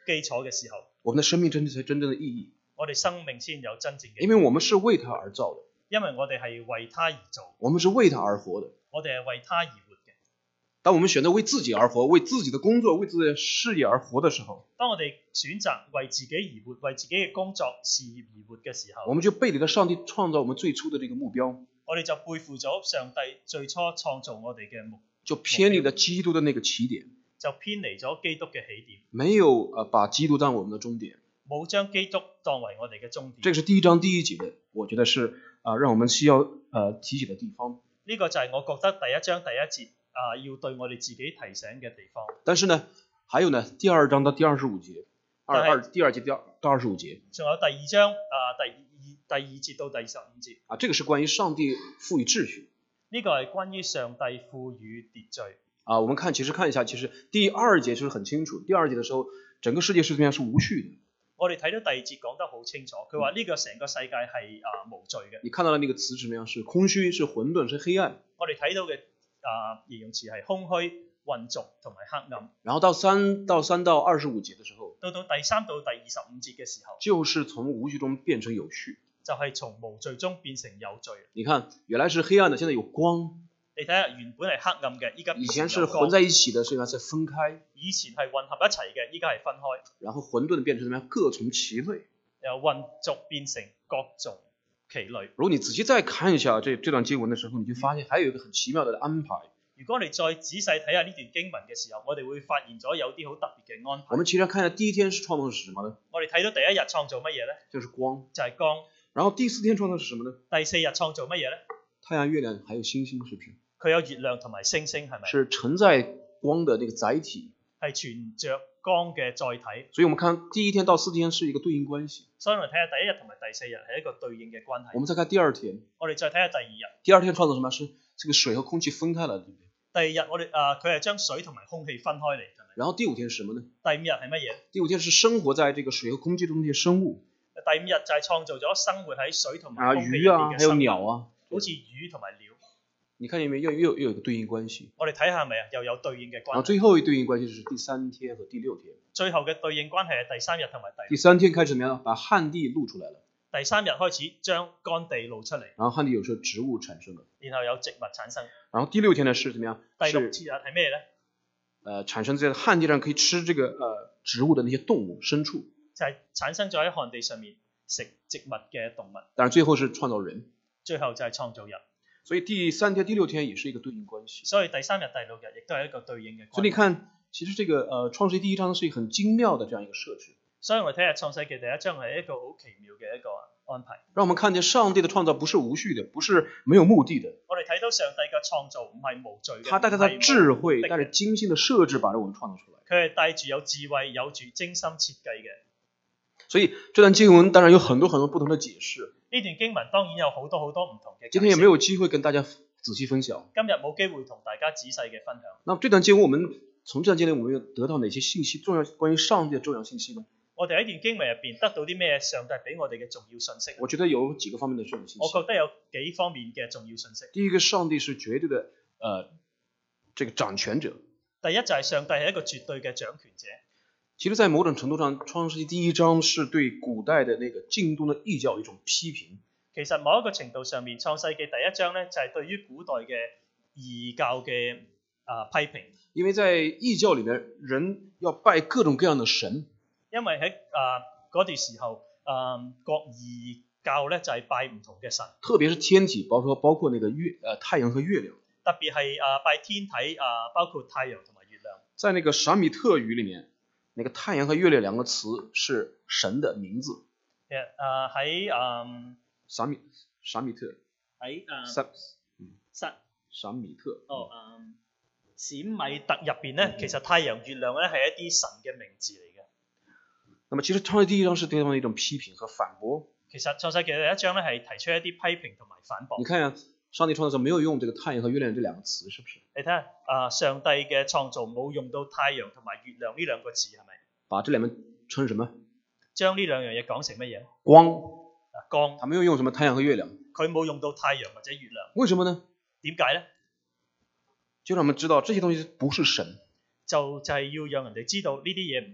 基礎嘅時候， 我們的生命真才真正的意義。 我哋生命先有真正嘅意義。 因為我們是為他而造的， 因為我哋係為他而做， 我們是為他而活的。 我哋係為他而活嘅。 當我們選擇為自己而活，為自己的工作、為自己的事業而活的時候， 當我哋選擇為自己而活，為自己嘅工作事業而活嘅時候， 我們就背離了上帝創造我們最初的這個目標， 我哋就背負咗上帝最初創造我哋嘅目， 就偏離了基督的那個起點， 就偏離咗基督嘅起點， 沒有呃把基督當我們的終點。 冇將基督當為我哋嘅終點。 這個是第一章第一節的，我覺得是啊、呃，讓我們需要呃提起的地方。 呢個就係我覺得第一章第一節啊、呃，要對我哋自己提醒嘅地方。 但是呢，還有呢，第二章到第二十五節，二二第二節到到二十五節， 仲有第二章啊、呃、第二第二節到第十五節啊，這個是關於上帝賦予秩序。 呢個係關於上帝賦予秩序。 啊，我們看其實看一下，其實第二節就是很清楚。第二節的時候，整個世界是怎麼樣？是無序的。 我哋睇到第二節講得好清楚，佢話呢個成個世界係啊無序嘅。 你看到的那個詞是什麼樣？是空虛，是混沌，是黑暗。 我哋睇到嘅啊形容詞係空虛、混濁同埋黑暗。 然後到三到三到二十五節的時候， 到到第三到第二十五節嘅時候， 就是從無序中變成有序， 就係從無序中變成有序。 你看，原來是黑暗的，現在有光。 你睇下，原本係黑暗嘅，依家以前是混在一起的，現在是分開。 以前係混合一齊嘅，依家係分開。 然後混沌變成怎麼樣？各從其類。 由混濁變成各從其類。 如果你仔細再看一下這這段經文的時候，你就發現還有一個很奇妙的安排。 如果你再仔細睇下呢段經文嘅時候，我哋會發現咗有啲好特別嘅安排。 我們其實看一下第一天是創造是什麼呢？ 我哋睇到第一日創造乜嘢呢？ 就是光， 就係光。 然後第四天創造是什麼呢？ 第四日創造乜嘢呢？ 太陽、月亮還有星星，是不是？ 佢有月亮同埋星星，係咪？ 是承載光的那個載體。 係存着光嘅載體。 所以我們看第一天到四天是一個對應關係。 所以我哋睇下第一日同埋第四日係一個對應嘅關係。 我們再看第二天。 我哋再睇下第二日。 第二天創造什麼？是這個水和空氣分開了，對不對？ 第二日我哋啊，佢係將水同埋空氣分開嚟，係咪？ 然後第五天是什麼呢？ 第五日係乜嘢？ 第五天是生活在這個水和空氣中的這些生物。 第五日就係創造咗生活喺水同埋啊空氣入邊嘅生物。 魚啊，還有鳥啊， 好似魚同埋鳥。 你看見沒有？又又又有一個對應關係。 我哋睇下係咪啊？又有對應嘅關係。 然後最後一對應關係就是第三天和第六天。 最後嘅對應關係係第三日同埋第六。 第三天開始怎麼樣？把旱地露出來了。 第三日開始將乾地露出嚟。 然後旱地有時候植物產生了。 然後有植物產生。 然後第六天呢是怎麼樣？ 第六日係咩呢？ 呃，產生在旱地上可以吃這個呃植物的那些動物牲畜。 就係產生咗喺旱地上面食植物嘅動物。 但是最後是創造人。 最後就係創造人。 所以第三天、第六天也是一個對應關係。 所以第三日、第六日亦都係一個對應嘅關係。 所以你看，其實這個呃創世記第一章是一個很精妙的這樣一個設置。 所以我哋睇下創世記第一章係一個好奇妙嘅一個安排。 讓我們看見上帝的創造不是無序的，不是沒有目的的。 我哋睇到上帝嘅創造唔係無序嘅。 他帶着他智慧，帶着精心的設置，把我們創造出來。 佢係帶住有智慧、有住精心設計嘅。 所以這段經文當然有很多很多不同的解釋。 呢段經文當然有好多好多唔同嘅。 今天也沒有機會跟大家仔細分享。 今日冇機會同大家仔細嘅分享。 那麼這段經文，我們從這段經文，我們又得到哪些信息？重要關於上帝的重要信息呢？ 我哋喺段經文入邊得到啲咩？上帝俾我哋嘅重要信息。 我覺得有幾個方面的重要信息。 我覺得有幾方面嘅重要信息。 第一個，上帝是絕對的，呃，這個掌權者。 第一就係上帝係一個絕對嘅掌權者。 其實，在某種程度上，創世記第一章是對古代的那個近東的異教一種批評。 其實某一個程度上面，創世記第一章咧就係、是、對於古代嘅異教嘅啊、呃、批評。因為在異教裡面，人要拜各種各樣的神。因為喺啊嗰段時候，啊、呃、各異教咧就係、是、拜唔同嘅神。特別是天體，包括包括那個月，呃太陽和月亮。特別係啊、呃、拜天體啊、呃，包括太陽同埋月亮。在那個閃米特語裡面。那個太陽和月亮兩個詞是神的名字。誒，誒喺誒閃米閃米特喺誒閃嗯閃閃米特哦誒閃米特入邊咧，其實太陽、月亮咧係一啲神嘅名字嚟嘅。那麼其實創世記第一章是對他們一種批評和反駁。其實創世記第一章咧係提出一啲批評同埋反駁。你看下上帝創造時沒有用這個太陽和月亮這兩個詞，是不是？你睇下，啊，上帝嘅創造冇用到太陽同埋月亮呢兩個詞，係咪？把這兩個稱什麼？將呢兩樣嘢講成乜嘢？光。啊，光。他沒有用什麼太陽和月亮。佢冇用到太陽或者月亮。為什麼呢？點解呢？就讓我們知道這些東西不是神。就就係要讓人哋知道呢啲嘢唔係神。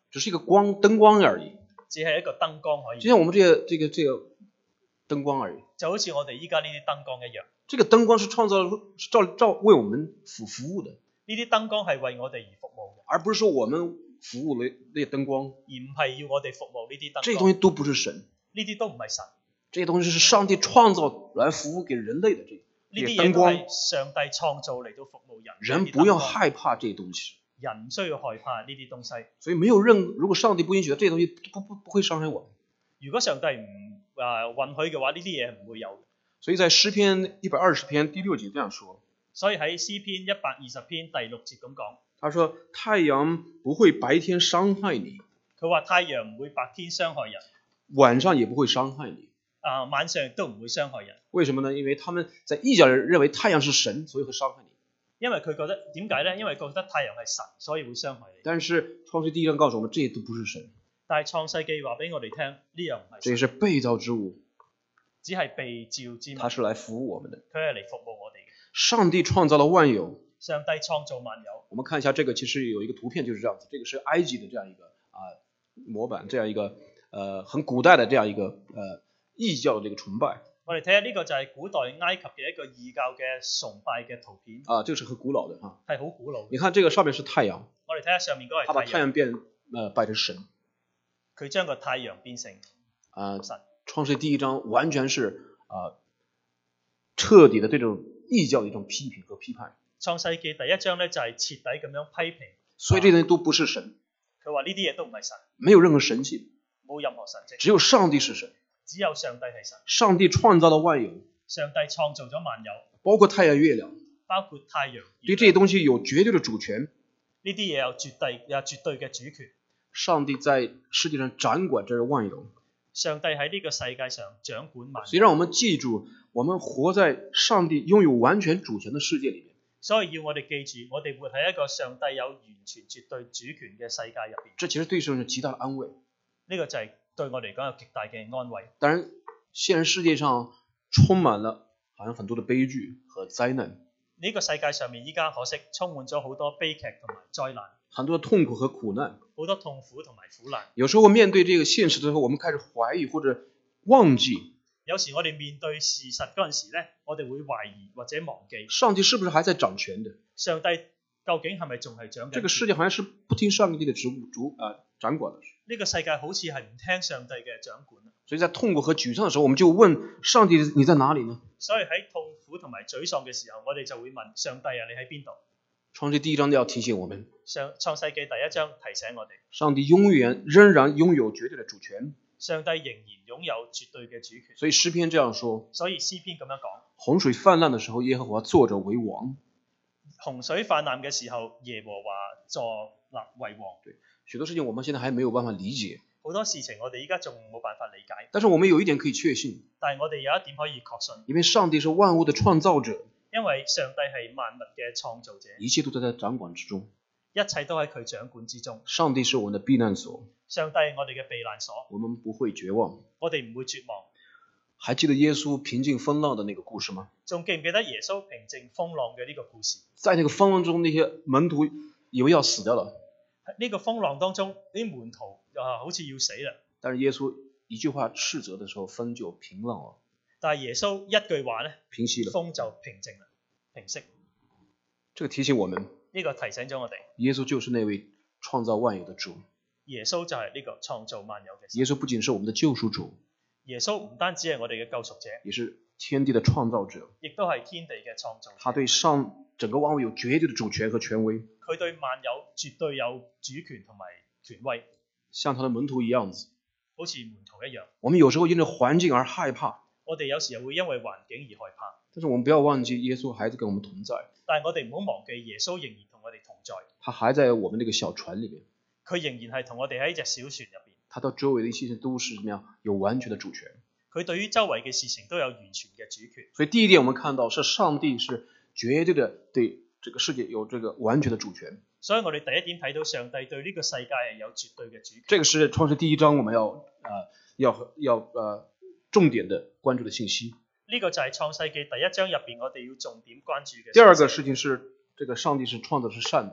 只是一個光燈光而已， 只係一個燈光可以。 就像我們這個這個這個燈光而已， 就好似我哋依家呢啲燈光一樣。 這個燈光是創造是照照為我們服服務的。 呢啲燈光係為我哋而服務嘅， 而不是說我們服務那那些燈光， 而唔係要我哋服務呢啲燈光。 這些東西都不是神， 呢啲都唔係神， 這些東西是上帝創造來服務給人類的這呢啲些燈光。 上帝創造嚟到服務人。 人不要害怕這些東西， 人唔需要害怕呢啲東西。 所以沒有任如果上帝不允許的，這些東西不不不會傷害我們。 如果上帝唔啊允許嘅話，呢啲嘢唔會有。 所以在詩篇一百二十篇第六節這樣說。 所以喺詩篇一百二十篇第六節咁講， 他說太陽不會白天傷害你， 佢話太陽唔會白天傷害人， 晚上也不會傷害你。 啊，晚上亦都唔會傷害人。 為什麼呢？因為他們在異教人認為太陽是神，所以會傷害你。 因為佢覺得點解呢？因為覺得太陽係神，所以會傷害你。 但是創世第一章告訴我們，這些都不是神。 但係創世記話俾我哋聽，呢樣唔係神。 這是被造之物， 只係被造之物。 它是來服務我們的。 佢係嚟服務我哋嘅。 上帝創造了萬有。 上帝創造萬有。 我們看一下這個，其實有一個圖片就是這樣子，這個是埃及的這樣一個啊、呃、模板，這樣一個呃很古代的這樣一個呃異教的這個崇拜。 我哋睇下呢個就係古代埃及嘅一個異教嘅崇拜嘅圖片。 啊，這個是很古老的哈。 係好古老的。 你看這個上面是太陽。 我哋睇下上面嗰個係太陽。 他把太陽變呃拜成神。 佢將個太陽變成啊神。 創世第一章完全是啊、呃、徹底的這種異教的一種批評和批判。 創世記第一章咧就係徹底咁樣批評。 所以這些東西都不是神。 佢話呢啲嘢都唔係神。 沒有任何神性。 冇任何神蹟。 只有上帝是神。 只有上帝係神。 上帝創造了萬有。 上帝創造咗萬有。 包括太陽、月亮。 包括太陽。 對這些東西有絕對的主權。 呢啲嘢有絕對有絕對嘅主權。 上帝在世界上掌管這萬有。 上帝喺呢個世界上掌管萬有。 所以讓我們記住，我們活在上帝擁有完全主權的世界裏面。 所以要我哋記住，我哋活喺一個上帝有完全絕對主權嘅世界入邊。 這其實對聖人有極大的安慰。 呢個就係對我哋嚟講有極大嘅安慰。 當然，現實世界上充滿了好像很多的悲劇和災難。 呢個世界上面依家可惜充滿咗好多悲劇同埋災難。 很多痛苦和苦難。 好多痛苦同埋苦難。 有時候面對這個現實的時候，我們開始懷疑或者忘記。 有時我哋面對事實嗰陣時咧，我哋會懷疑或者忘記。 上帝是不是還在掌權的？ 上帝究竟係咪仲係掌權？ 這個世界好像是不聽上帝的主主啊掌管的。 呢個世界好似係唔聽上帝嘅掌管。 所以在痛苦和沮喪的時候，我們就問上帝：你在哪裡呢？ 所以喺痛苦同埋沮喪嘅時候，我哋就會問上帝啊，你喺邊度？ 創世第一章要提醒我們。 上創世記第一章提醒我哋， 上帝永遠仍然擁有絕對的主權。 上帝仍然擁有絕對嘅主權。 所以詩篇這樣說。 所以詩篇咁樣講。 洪水泛濫的時候，耶和華坐着為王。 洪水泛濫嘅時候，耶和華坐立為王。 對，許多事情我們現在還沒有辦法理解。 好多事情我哋依家仲冇辦法理解。 但是我們有一點可以確信。 但係我哋有一點可以確信。 因為上帝是萬物的創造者。 因為上帝係萬物嘅創造者。 一切都在他掌管之中。 一切都喺佢掌管之中。 上帝是我們的避難所。 上帝係我哋嘅避難所。 我們不會絕望。 我哋唔會絕望。 還記得耶穌平靜風浪的那個故事嗎？ 仲記唔記得耶穌平靜風浪嘅呢個故事？ 在那個風浪中，那些門徒以為要死掉了。 喺呢個風浪當中，啲門徒啊好似要死啦。 但是耶穌一句話斥責的時候，風就平浪了。 但係耶穌一句話咧， 平息了， 風就平靜啦，平息。 這個提醒我們， 呢個提醒咗我哋， 耶穌就是那位創造萬有的主。 耶穌就係呢個創造萬有嘅神。 耶穌不僅是我們的救贖主， 耶穌唔單止係我哋嘅救贖者， 也是天地的創造者， 亦都係天地嘅創造者。 他對上整個萬物有絕對的主權和權威。 佢對萬有絕對有主權同埋權威， 像他的門徒一樣子， 好似門徒一樣。 我們有時候因着環境而害怕， 我哋有時候會因為環境而害怕。 但是我們不要忘記，耶穌還在跟我們同在。 但係我哋唔好忘記，耶穌仍然同我哋同在。 他還在我們這個小船裏面， 佢仍然係同我哋喺隻小船入邊。 他到周圍的一切都是怎麼樣？有完全的主權。 佢對於周圍嘅事情都有完全嘅主權。 所以第一點，我們看到是上帝是絕對的對這個世界有這個完全的主權。 所以我哋第一點睇到上帝對呢個世界係有絕對嘅主權。 這個是創世第一章我們要呃要要呃重點的關注的信息。 呢個就係創世記第一章入邊我哋要重點關注嘅。 第二個事情是，這個上帝是創造是善的。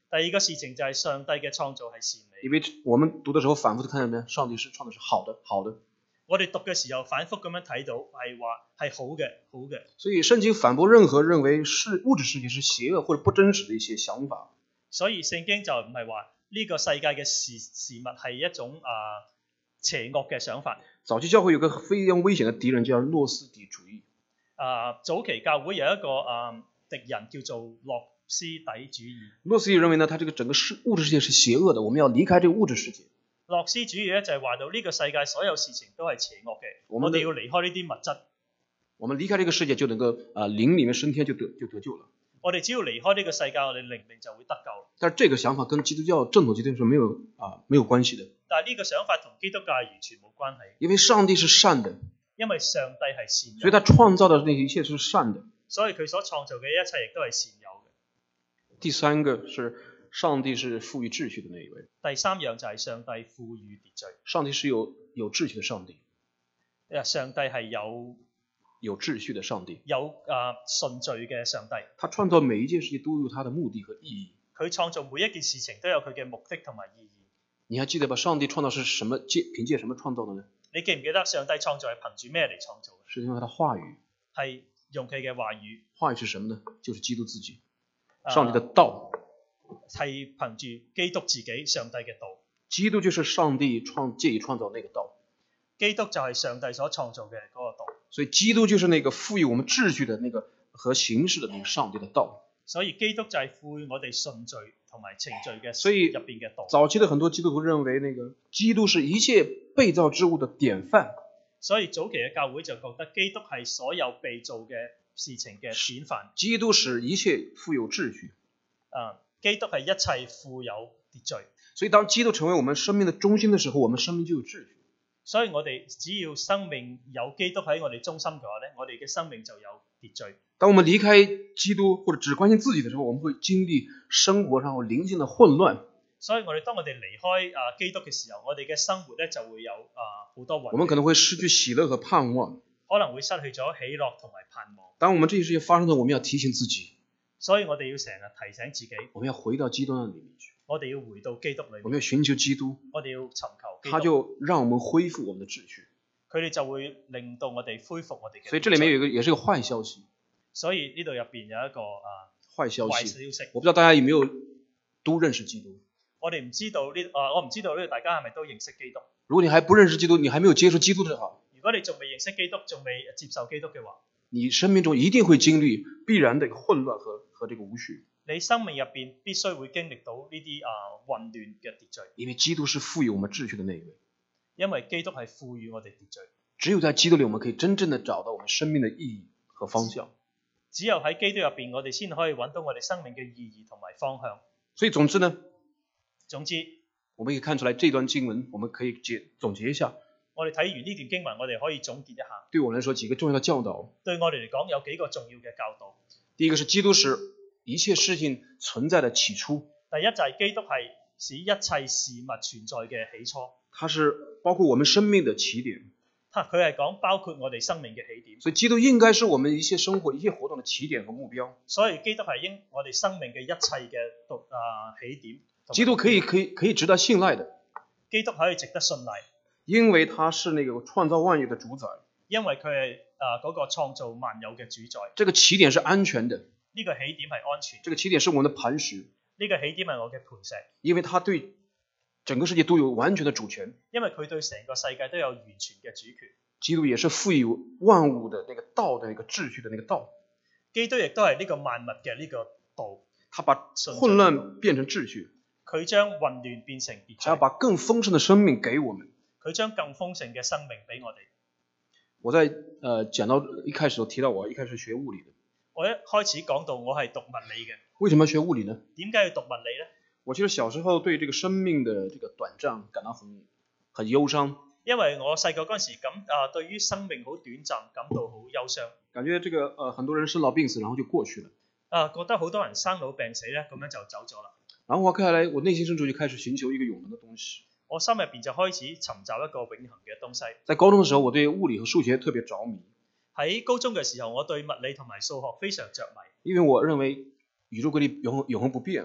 第二個事情就係上帝嘅創造係善美。 因為我們讀的時候反覆地看到呢，上帝是創造是好的，好的。 我哋讀嘅時候反覆咁樣睇到係話係好嘅，好嘅。 所以聖經反駁任何認為是物質世界是邪惡或者不真實的一些想法。 所以聖經就唔係話呢個世界嘅事事物係一種啊、呃、邪惡嘅想法。 早期教會有個非常危險的敵人叫諾斯底主義。 啊、呃，早期教會有一個啊、呃、敵人叫做諾斯底主義。 諾斯底認為呢，他這個整個世物質世界是邪惡的，我們要離開這個物質世界。 諾斯主義咧就係話到呢個世界所有事情都係邪惡嘅，我哋要離開呢啲物質。 我們離開這個世界就能夠啊靈裡面升天就得就得救了。 我哋只要離開呢個世界，我哋靈命就會得救。 但是這個想法跟基督教正統基督教是沒有啊沒有關係的。 但係呢個想法同基督教係完全冇關係。 因為上帝是善的， 因為上帝係善的， 所以他創造的那一切是善的。 所以佢所創造嘅一切亦都係善有嘅。 第三個是上帝是賦予秩序的那一位。 第三樣就係上帝賦予秩序。 上帝是有有秩序的上帝。 上帝係有有秩序的上帝， 有啊順序嘅上帝。 他創造每一件事情都有他的目的和意義。 佢創造每一件事情都有佢嘅目的同埋意義。 你還記得吧？上帝創造是什麼？借憑借什麼創造的呢？ 你記唔記得上帝創造係憑住咩嚟創造？ 是因為他的話語。 係用佢嘅話語。 話語是什麼呢？就是基督自己，上帝的道。 係憑住基督自己，上帝嘅道。 基督就是上帝創借以創造那個道。 基督就係上帝所創造嘅嗰個道。 所以基督就是那個賦予我們秩序的那個和形式的那個上帝的道。 所以基督就係賦予我哋順序同埋程序嘅所以入邊嘅道。 早期的很多基督徒認為，那個基督是一切被造之物的典範。 所以早期嘅教會就覺得基督係所有被造嘅事情嘅典範。 基督使一切富有秩序。 啊，基督係一切富有秩序。 所以當基督成為我們生命的中心的時候，我們生命就有秩序。 所以我哋只要生命有基督喺我哋中心嘅話咧，我哋嘅生命就有秩序。 當我們離開基督或者只關心自己的時候，我們會經歷生活上靈性的混亂。 所以我哋當我哋離開啊基督嘅時候，我哋嘅生活咧就會有啊好多混亂。 我們可能會失去喜樂和盼望， 可能會失去咗喜樂同埋盼望。 當我們這些事情發生的時候，我們要提醒自己。 所以我哋要成日提醒自己， 我們要回到基督那裡面去。 我哋要回到基督裏面。 我們要尋求基督， 我哋要尋求基督， 他就讓我們恢復我們的秩序。 佢哋就會令到我哋恢復我哋嘅。 所以這裡面有一個，也是一個壞消息。 所以呢度入邊有一個啊壞消息。 壞消息。 我不知道大家有沒有都認識基督。 我哋唔知道呢啊，我唔知道呢度大家係咪都認識基督？ 如果你還不認識基督，你還沒有接觸基督的話， 如果你仲未認識基督，仲未接受基督嘅話， 你生命中一定會經歷必然的混亂和和這個無序。 你生命入邊必須會經歷到呢啲啊混亂嘅秩序。 因為基督是賦予我們秩序的那一位。 因為基督係賦予我哋秩序。 只有在基督裡，我們可以真正的找到我們生命的意義和方向。 只有喺基督入邊，我哋先可以揾到我哋生命嘅意義同埋方向。 所以總之呢， 總之， 我們可以看出來這段經文，我們可以結總結一下。 我哋睇完呢段經文，我哋可以總結一下。 對我來說，幾個重要的教導。 對我哋嚟講，有幾個重要嘅教導。 第一個是基督是一切事情存在的起初。 第一就係基督係使一切事物存在嘅起初。 它是包括我們生命的起點。 佢係講包括我哋生命嘅起點。 所以基督應該是我們一切生活、一切活動的起點和目標。 所以基督係應我哋生命嘅一切嘅獨啊起點。 基督可以可以可以值得信賴的。 基督可以值得信賴， 因為他是那個創造萬有的主宰。 因為佢係啊嗰個創造萬有嘅主宰。 這個起點是安全的。 呢個起點係安全。 這個起點是我們的磐石。 呢個起點係我嘅磐石。 因為他對整個世界都有完全的主權。 因為佢對成個世界都有完全嘅主權。 基督也是賦予萬物的那個道的那個秩序的那個道。 基督亦都係呢個萬物嘅呢個道。 他把混亂變成秩序。 佢將混亂變成秩序。 他要把更豐盛的生命給我們。 佢將更豐盛嘅生命俾我哋。 我在呃講到一開始我提到我一開始學物理的。 我一開始講到我係讀物理嘅。 為什麼要學物理呢？ 點解要讀物理呢？ 我其實小時候對這個生命的這個短暫感到很很憂傷。 因為我細個嗰陣時感啊，對於生命好短暫感到好憂傷。 感覺這個呃很多人生老病死，然後就過去了。 啊，覺得好多人生老病死咧，咁樣就走咗啦。 然後我看來，我內心深處就開始尋求一個永恆的東西。 我心入邊就開始尋找一個永恆嘅東西。 在高中的時候，我對物理和數學特別着迷。 喺高中嘅時候，我對物理同埋數學非常着迷。 因為我認為宇宙規律永永恆不變。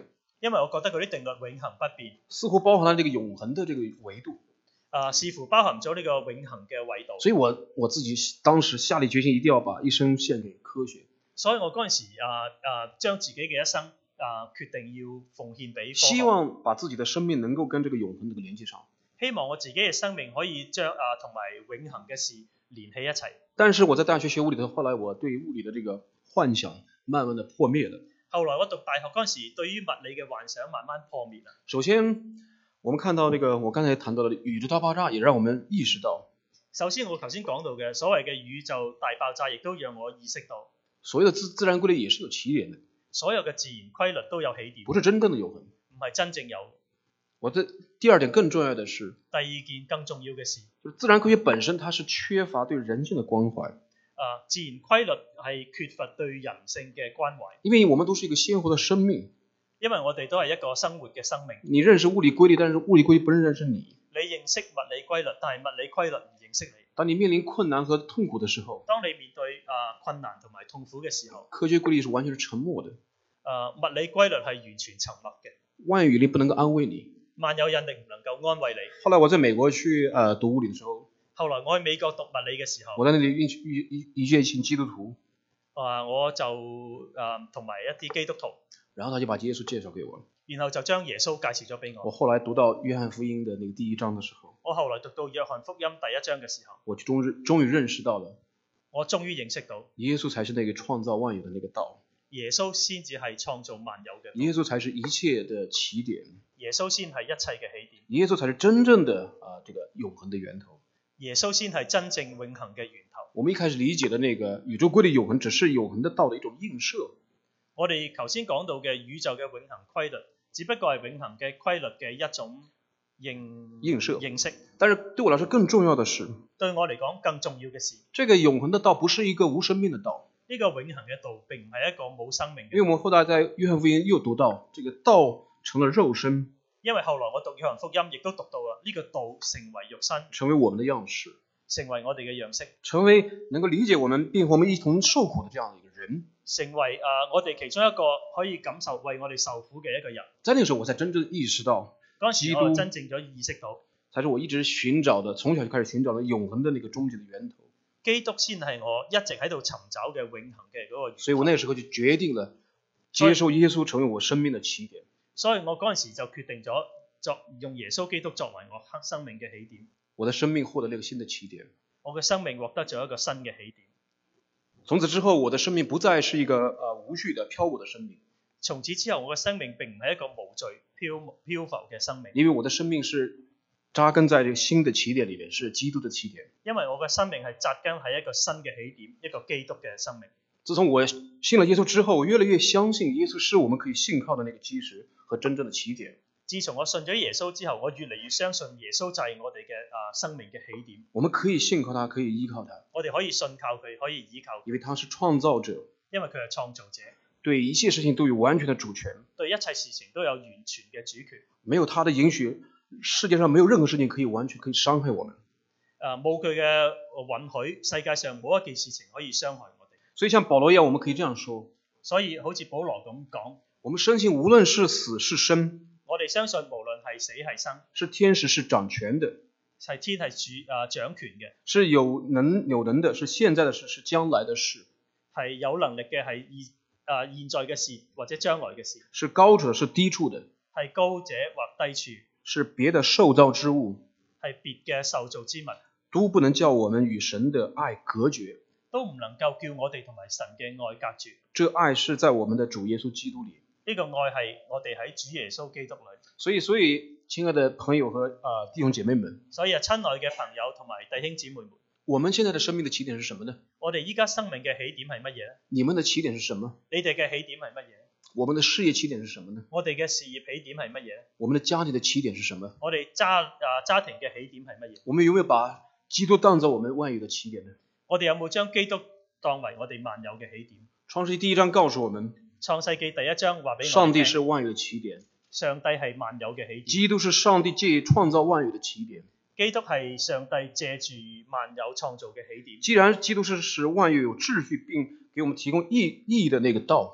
因為我覺得嗰啲定律永恆不變， 似乎包含了這個永恆的這個維度。 啊、呃，似乎包含咗呢個永恆嘅維度。 所以我我自己當時下定決心，一定要把一生獻給科學。 所以我嗰陣時啊啊，將、呃呃、自己嘅一生啊、呃、決定要奉獻俾科學。 希望把自己的生命能夠跟這個永恆這個連接上。 希望我自己嘅生命可以將啊同埋永恆嘅事連起一齊。 但是我在大學學物理的時候，後來我對物理的這個幻想慢慢的破滅了。 後來我讀大學嗰陣時，對於物理嘅幻想慢慢破滅啦。 首先，我們看到那個我剛才談到的宇宙大爆炸，也讓我們意識到。 首先我頭先講到嘅所謂嘅宇宙大爆炸，亦都讓我意識到， 所謂的自自然規律也是有起點的。 所有嘅自然規律都有起點， 不是真正的永恆， 唔係真正有。 我的第二點更重要的是， 第二件更重要嘅事， 就是自然科學本身它是缺乏對人性的關懷。 啊，自然規律係缺乏對人性嘅關懷， 因為我們都是一個鮮活的生命， 因為我哋都係一個生活嘅生命。 你認識物理規律，但是物理規律不認識你。 你認識物理規律，但係物理規律唔認識你。 當你面臨困難和痛苦的時候， 當你面對啊困難同埋痛苦嘅時候， 科學規律是完全是沉默的。 啊，物理規律係完全沉默嘅。 萬有引力不能夠安慰你， 萬有引力唔能夠安慰你。 後來我在美國去呃讀物理的時候， 後來我喺美國讀物理嘅時候， 我在那裡遇遇遇遇見一群基督徒， 啊，我就啊同埋一啲基督徒， 然後他就把耶穌介紹給我， 然後就將耶穌介紹咗俾我。 我後來讀到約翰福音的那個第一章的時候， 我後來讀到約翰福音第一章嘅時候， 我終於終於認識到了， 我終於認識到耶穌才是那個創造萬有的那個道。 耶穌先至係創造萬有嘅， 耶穌才是一切的起點， 耶穌先係一切嘅起點， 耶穌才是真正的啊、呃、這個永恆的源頭， 耶穌先係真正永恆嘅源頭。 我們一開始理解的那個宇宙規律永恆，只是永恆的道的一種映射。 我哋頭先講到嘅宇宙嘅永恆規律，只不過係永恆嘅規律嘅一種映映射認識。 但是對我來說更重要的是， 對我嚟講更重要嘅事， 這個永恆的道不是一個無生命的道。 呢個永恆嘅道並唔係一個冇生命嘅道。 因為我們後來在約翰福音又讀到，這個道成了肉身。 因為後來我讀約翰福音亦都讀到啦，呢個道成為肉身， 成為我們的樣式， 成為我哋嘅樣式， 成為能夠理解我們並和我們一同受苦的這樣的一個人， 成為啊、呃、我哋其中一個可以感受為我哋受苦嘅一個人。 在那個時候我才真正意識到， 嗰陣時我真正咗意識到， 才是我一直尋找的，從小就開始尋找的永恆的那個終極的源頭。 基督先係我一直喺度尋找嘅永恆嘅嗰個源頭。 所以我那個時候就決定了接受耶穌成為我生命的起點。 所以我嗰陣時就決定咗作用耶穌基督作為我生命嘅起點。 我的生命獲得了一個新的起點。 我嘅生命獲得咗一個新嘅起點。 從此之後，我的生命不再是一個呃無序的漂泊的生命。 從此之後，我嘅生命並唔係一個無序漂漂浮嘅生命。 因為我的生命是扎根在這個新的起點裏面，是基督的起點。 因為我嘅生命係扎根喺一個新嘅起點，一個基督嘅生命。 自從我信了耶穌之後，我越來越相信耶穌是我們可以信靠的那個基石和真正的起點。 自從我信咗耶穌之後，我越嚟越相信耶穌就係我哋嘅啊生命嘅起點。 我們可以信靠他，可以依靠他。 我哋可以信靠佢，可以依靠佢。 因為他是創造者。 因為佢係創造者。 對一切事情都有完全的主權。 對一切事情都有完全嘅主權。 沒有他的允許，世界上沒有任何事情可以完全可以傷害我們。 誒，冇佢嘅允許，世界上冇一件事情可以傷害我哋。 所以像保羅一樣，我們可以這樣說。所以好似保羅咁講， 我們深信無論是死是生。 我哋相信無論係死係生， 是天使是掌權的， 係天係主啊掌權嘅， 是有能有能的，是現在的事，是將來的事， 係有能力嘅，係現啊現在嘅事或者將來嘅事， 是高者是低處的， 係高者或低處， 是別的受造之物， 係別嘅受造之物， 都不能叫我們與神的愛隔絕， 都唔能夠叫我哋同埋神嘅愛隔絕。 這愛是在我們的主耶穌基督裏。 呢個愛係我哋喺主耶穌基督裏。 所以，所以，親愛的朋友和啊、呃、弟兄姐妹們， 所以啊，親愛嘅朋友同埋弟兄姊妹們， 我們現在的生命的起點是什麼呢？ 我哋依家生命嘅起點係乜嘢咧？ 你們的起點是什麼？ 你哋嘅起點係乜嘢？ 我們的事業起點是什麼呢？ 我哋嘅事業起點係乜嘢？ 我們的家庭的起點是什麼？ 我哋家啊家庭嘅起點係乜嘢？ 我們有沒有把基督當作我們萬有的起點呢？ 我哋有冇將基督當為我哋萬有嘅起點？ 創世記第一章告訴我們。 創世記第一章話俾我哋聽， 上帝是萬有的起點， 上帝係萬有嘅起點， 基督是上帝借創造萬有的起點， 基督係上帝借住萬有創造嘅起點。 既然基督是使萬有有秩序並給我們提供意義的那個道，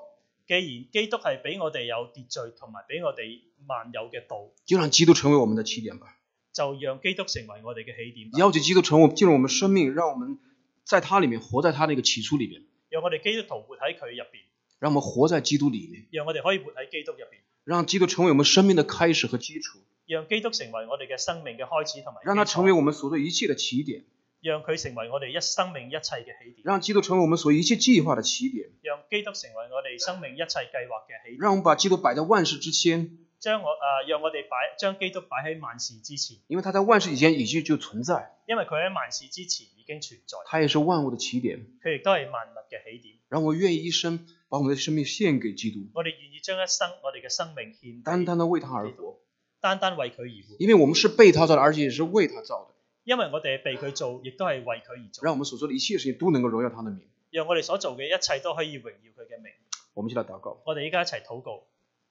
既然基督係俾我哋有秩序同埋俾我哋萬有嘅道， 就讓基督成為我們的起點吧。 就讓基督成為我哋嘅起點。 邀請基督成為進入我們生命，讓我們在他裏面活在他那個起初裏面。 讓我哋基督徒活喺佢入邊。 讓我們活在基督裏面。 讓我哋可以活喺基督入邊。 讓基督成為我們生命的開始和基礎。 讓基督成為我哋嘅生命嘅開始同埋。 讓他成為我們所做一切的起點。 讓佢成為我哋一生命一切嘅起點。 讓基督成為我們所一切計劃的起點。 讓基督成為我哋生命一切計劃嘅起點。 讓我們把基督擺在萬事之先。 將我誒、呃，讓我哋擺將基督擺喺萬事之前。 因為他在萬事以前已經就存在。 因為佢喺萬事之前已經存在。 他也是萬物的起點。 佢亦都係萬物嘅起點。 讓我願意一生把我們的生命獻給基督。 我哋願意將一生我哋嘅生命獻。 單單的為他而活。 單單為佢而活。 因為我們是被他造的，而且也是為他造的。 因為我哋係被佢做，亦都係為佢而做。 讓我們所做的一切事情都能夠榮耀他的名。 讓我哋所做嘅一切都可以榮耀佢嘅名。 我們一起來禱告。 我哋依家一齊禱告。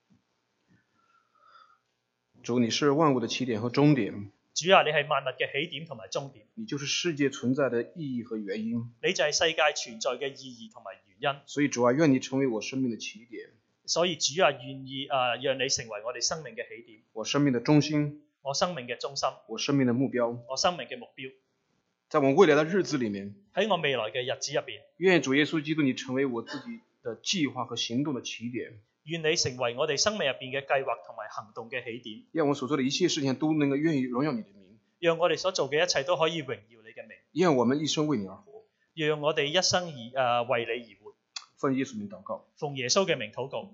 主，你是萬物的起點和終點。 主啊，你係萬物嘅起點同埋終點。 你就是世界存在的意義和原因。 你就係世界存在嘅意義同埋原因。 所以主啊，願你成為我生命的起點。 所以主啊，願意啊，讓你成為我哋生命嘅起點。 我生命的中心。 我生命嘅中心。 我生命的目標。 我生命嘅目標。 在我未來的日子裏面， 喺我未來嘅日子入邊， 願主耶穌基督你成為我自己的計劃和行動的起點。 願你成為我哋生命入邊嘅計劃同埋行動嘅起點。 願我所做的一切事情都能夠願意榮耀你的名。 讓我哋所做嘅一切都可以榮耀你嘅名。 願我們一生為你而活。 讓我哋一生而誒、呃、為你而活。 奉耶穌名禱告。 奉耶穌嘅名禱告。